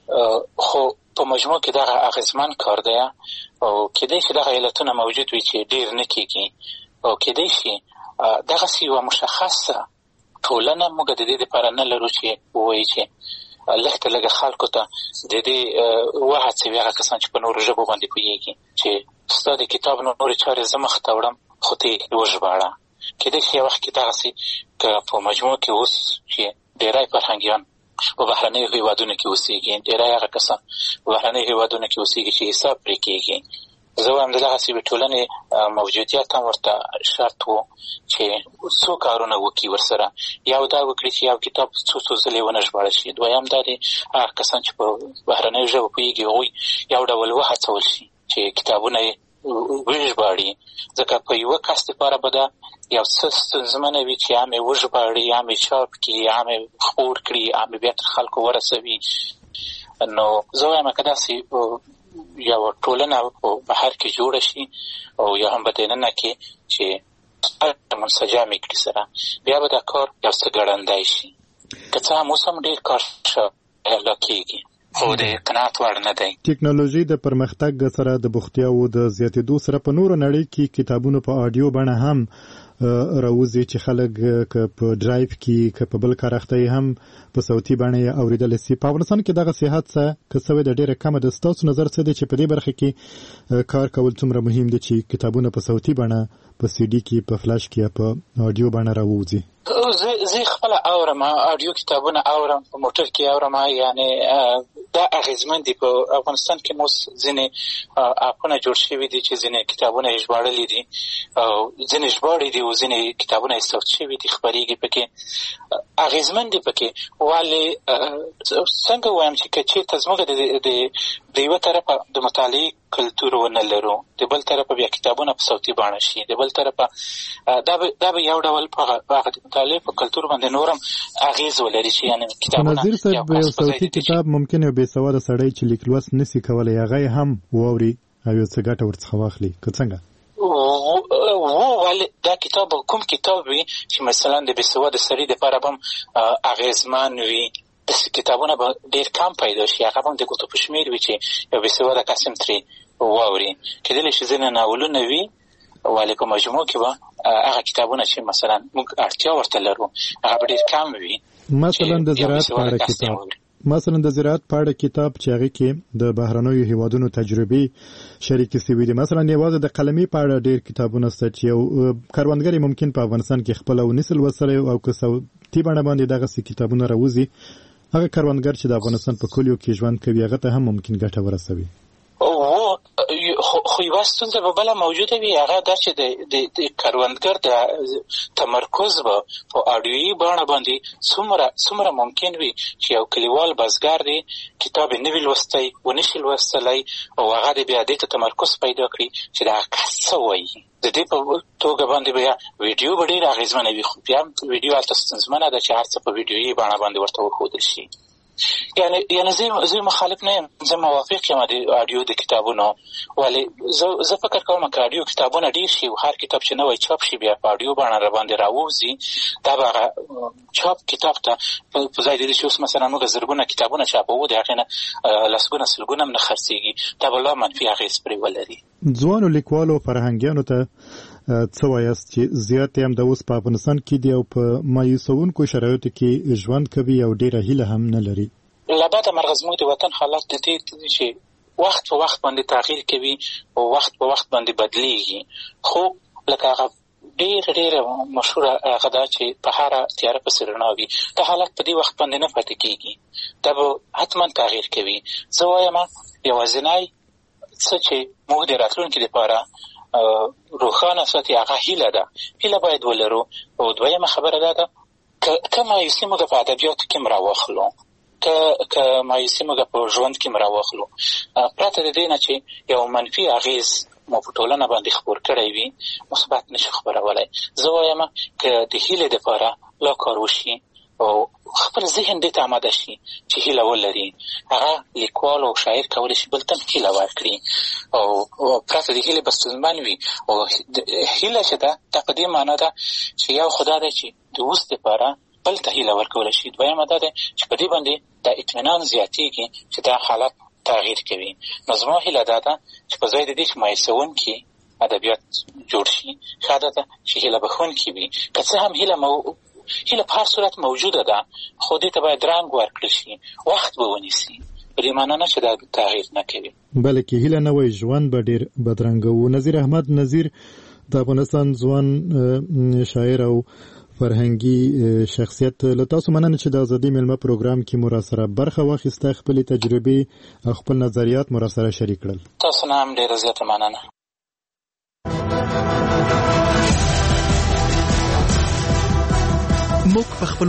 خو په مجموع کې دغه اغېزمن کار دی، او کېدای شي دغه علتونه موجود وي چې ډېر نه کېږي، او کېدای شي دغسې یوه مشخصه ټولنه موږ د دې دپاره نه لرو چې ووایي چې لږ تر لږه خلکو ته د دې وهڅوي هغه کسان چې په نورو ژبو باندې پوهېږي چې ستا د کتاب نورې چارې زه مخ ته وړم خو ته یې وژباړه. کېدای شي یو وخت کې دغسې که په مجموع کې اوس چې ډېری فرهنګیان په بهرنیو هېوادونو کې اوسېږي، ډېری هغه کسان په بهرنیو هېوادونو کې اوسېږي چې حساب پرې کېږي. زه وایم د دغسې ټولنې موجودیت هم ورته شرط و چې څو کارونه وکړي ورسره. یو دا وکړي چې یو کتاب څو ځلې ونه ژباړل شي. دویم دا دی هغه کسان چې په بهرنیو ژبو پوهېږي هغوی یو ډول وهڅول شي چې کتابونه یې وژباړي، ځکه په یوه کس دپاره به دا یو څه ستونزمنه وي چې هم یې وژباړي، هم یې چاپ کړي، هم یې خپور کړي، هم یې بیا تر خلکو ورسوي. نو زه وایم که داسې یو ټولنه په بهر کې جوړه شي او یا هم په دننه کې چې منسجمې کړي سره، بیا به دا کار یو څه ګړندی شي. که څه هم اوس هم ډېر کار لا کېږي خو د قناعت وړ نه دی. ټکنالوژي د پرمختګ سره د بوختیاوو د زیاتېدو سره په نورو نړۍ کې کتابونو په آډیو بڼه هم راوځي چې خلک که په ډرایو کې که په بل کار اخته هم په صوتي بڼه یې اورېدلی سي. په افغانستان کې دغه صحت څه که څه د ډېره کمه ده. ستاسو نظر څه دی چې په دې برخه کې کار کول څومره مهم دی چې کتابونه په صوتي بڼه په سی ډي کې په فلاش کې یا په آډیو بڼه راوځي؟ زه خپله اورم، آډیو کتابونه اورم، په موټر کې اورم. یعنې دا اغېزمن دي. په افغانستان کې مو ځینې اپونه جوړ شوي دي چې ځینې کتابونه یې ژباړلي دي او ځینې ژباړي دي او ځینې کتابونه یې صوت شوي دي، خپرېږي پکې. اغېزمن دي پکې. ولې څنګه ووایم چې که چېرته زموږ د یوه طرفه د مطالعې کلتور ونه لرو، د بل طرفه بیا کتابونه په صوتي بڼه شي، د بل طرفه دا به یو ډول په هغه د مطالعې په کلتور باندې نورم اغېز ولري چې یعنې کتابونه نظیر صاحب یو صوتي کتاب ممکن یو بې سواده سړی چې لیک لوست نسي کولی هغه یې هم واوري او یو څه ګټه ورڅخه واخلي، که څنګه؟ ولې دا کتاب کوم کتاب وي چې مثلا د بې سواده سړي دپاره به هم اغېزمن وي، داسې کتابونه به ډېر کم پیدا شي، هغه به هم د ګوتو په شمېر وي چې یو بې سواده کس هم ترې واوري. کېدلی شي ځینې ناولونه وي، ولې په مجموع کې به هغه کتابونه چې مثلا موږ اړتیا ورته لرو هغه به ډېر کم وي. مثلا د زراعت په اړه کتاب چې هغې کې د بهرنیو هېوادونو تجربې شریکې سوي دي. مثلا یوازې د قلمي په اړه ډېر کتابونه شته چې یو کروندګر ممکن په افغانستان کې خپله ونیسي لوستلی او که صوتي بڼه باندې دغسې کتابونه راوځي، هغه کروندګر چې د افغانستان په کلیو کې ژوند کوي هغه ته هم ممکن ګټه ورسوي. خو یوه ستونزه به بله موجوده وي، هغه دا چې د کروندګر د تمرکز به په اډیویي بڼه باندې څومره ممکن وي چې یو کلیوال بزګر دی کتاب یې نه وي لوستی، ونشي لوستلی، او هغه د بیا دې ته تمرکز پیدا کړي چې دا کس څه وایي. د دې په توګه باندې بیا ویډیو به ډېره اغېزمنه وي، خو بیا هم ویډیو هلته ستونزمنه ده چې هر څه په ویډیویي بڼه باندې ورته وښودل شي. یعنې زه مخالف نه یم، زه موافق یم د اډیو د کتابونو، ولې زه فکر کوم که اډیو کتابونه ډېر شي او هر کتاب چې نوی چاپ شي بیا په اډیو بڼه راباندې راووځي، دا به هغه چاپ کتاب ته په ځای د دې چې اوس مثلا موږ زرګونه کتابونه چاپوو د هغې نه لسګونه سلګونه هم نه خرڅېږي، دا به لا منفي اغېز پرې ولري. ځوانو لیکوالو فرهنګیانو ته څه وایاست چې زیات هم د اوس په افغانستان کې دی او په مایوسونکو شرایطو کې ژوند کوي او ډېره هیله هم نه لري؟ له بده مرغه زموږ د وطن حالات د دې چې وخت په وخت باندې تغییر کوي او وخت په وخت باندې بدلیږي، خو لکه هغه ډېره مشهوره هغه دا چې په هره تیاره پسې رڼا وي، دا حالت په دې وخت باندې نه پاتې کېږي، دا به حتما تغییر کوي. زه وایم یوازینی څه چې موږ د راتلونکي لپاره روښانه ساتي هغه هیله ده، هیله باید ولرو. او دویمه خبره دا ده که مایوسي موږ په ادبیاتو کې راواخلو، که مایوسي موږ په ژوند کې راواخلو، پرته د دې نه چې یو منفي اغېز مو په ټولنه باندې خپور کړی وي، مثبت نشي خپرولی. زه وایم که د هیلې دپاره لا کار وشي او خپل ذهن دې ته آماده شي چې هیله ولري، هغه لیکوال او شاعر کولی شي بل ته هیله ورکړي، او پرته د هیلې به ستونزمن وي. او هیله چې ده دا په دې معنا ده چې یو خدا دی چې د اوس دپاره بل ته هیله ورکولی شي، دویمه دا ده چې په دې باندې دا اطمینان زیاتېږي چې دا حالت تغییر کوي. نو زما هیله دا ده چې په ځای د دې چې مایوسونکي ادبیات جوړ شي، ښه ده چې هیله بښونکي وي. که څه هم هیله په هر صورت موجوده ده، خو دې ته باید رنګ ورکړل شي، وخت به ونیسي، په دې معنا نه چې دا تغییر نه کوي، بلکې هیله نه وای ژوند به ډېر بدرنګه و. نظیر احمد نظیر د افغانستان ځوان شاعر او فرهنګي شخصیت، له تاسو مننه چې د ازادي میلمه پروګرام کې مو راسره برخه واخیسته، خپلې تجربې او خپل نظریات مو راسره شریک کړل. تاسو نه هم ډېره زیاته مننه. موږ په خپل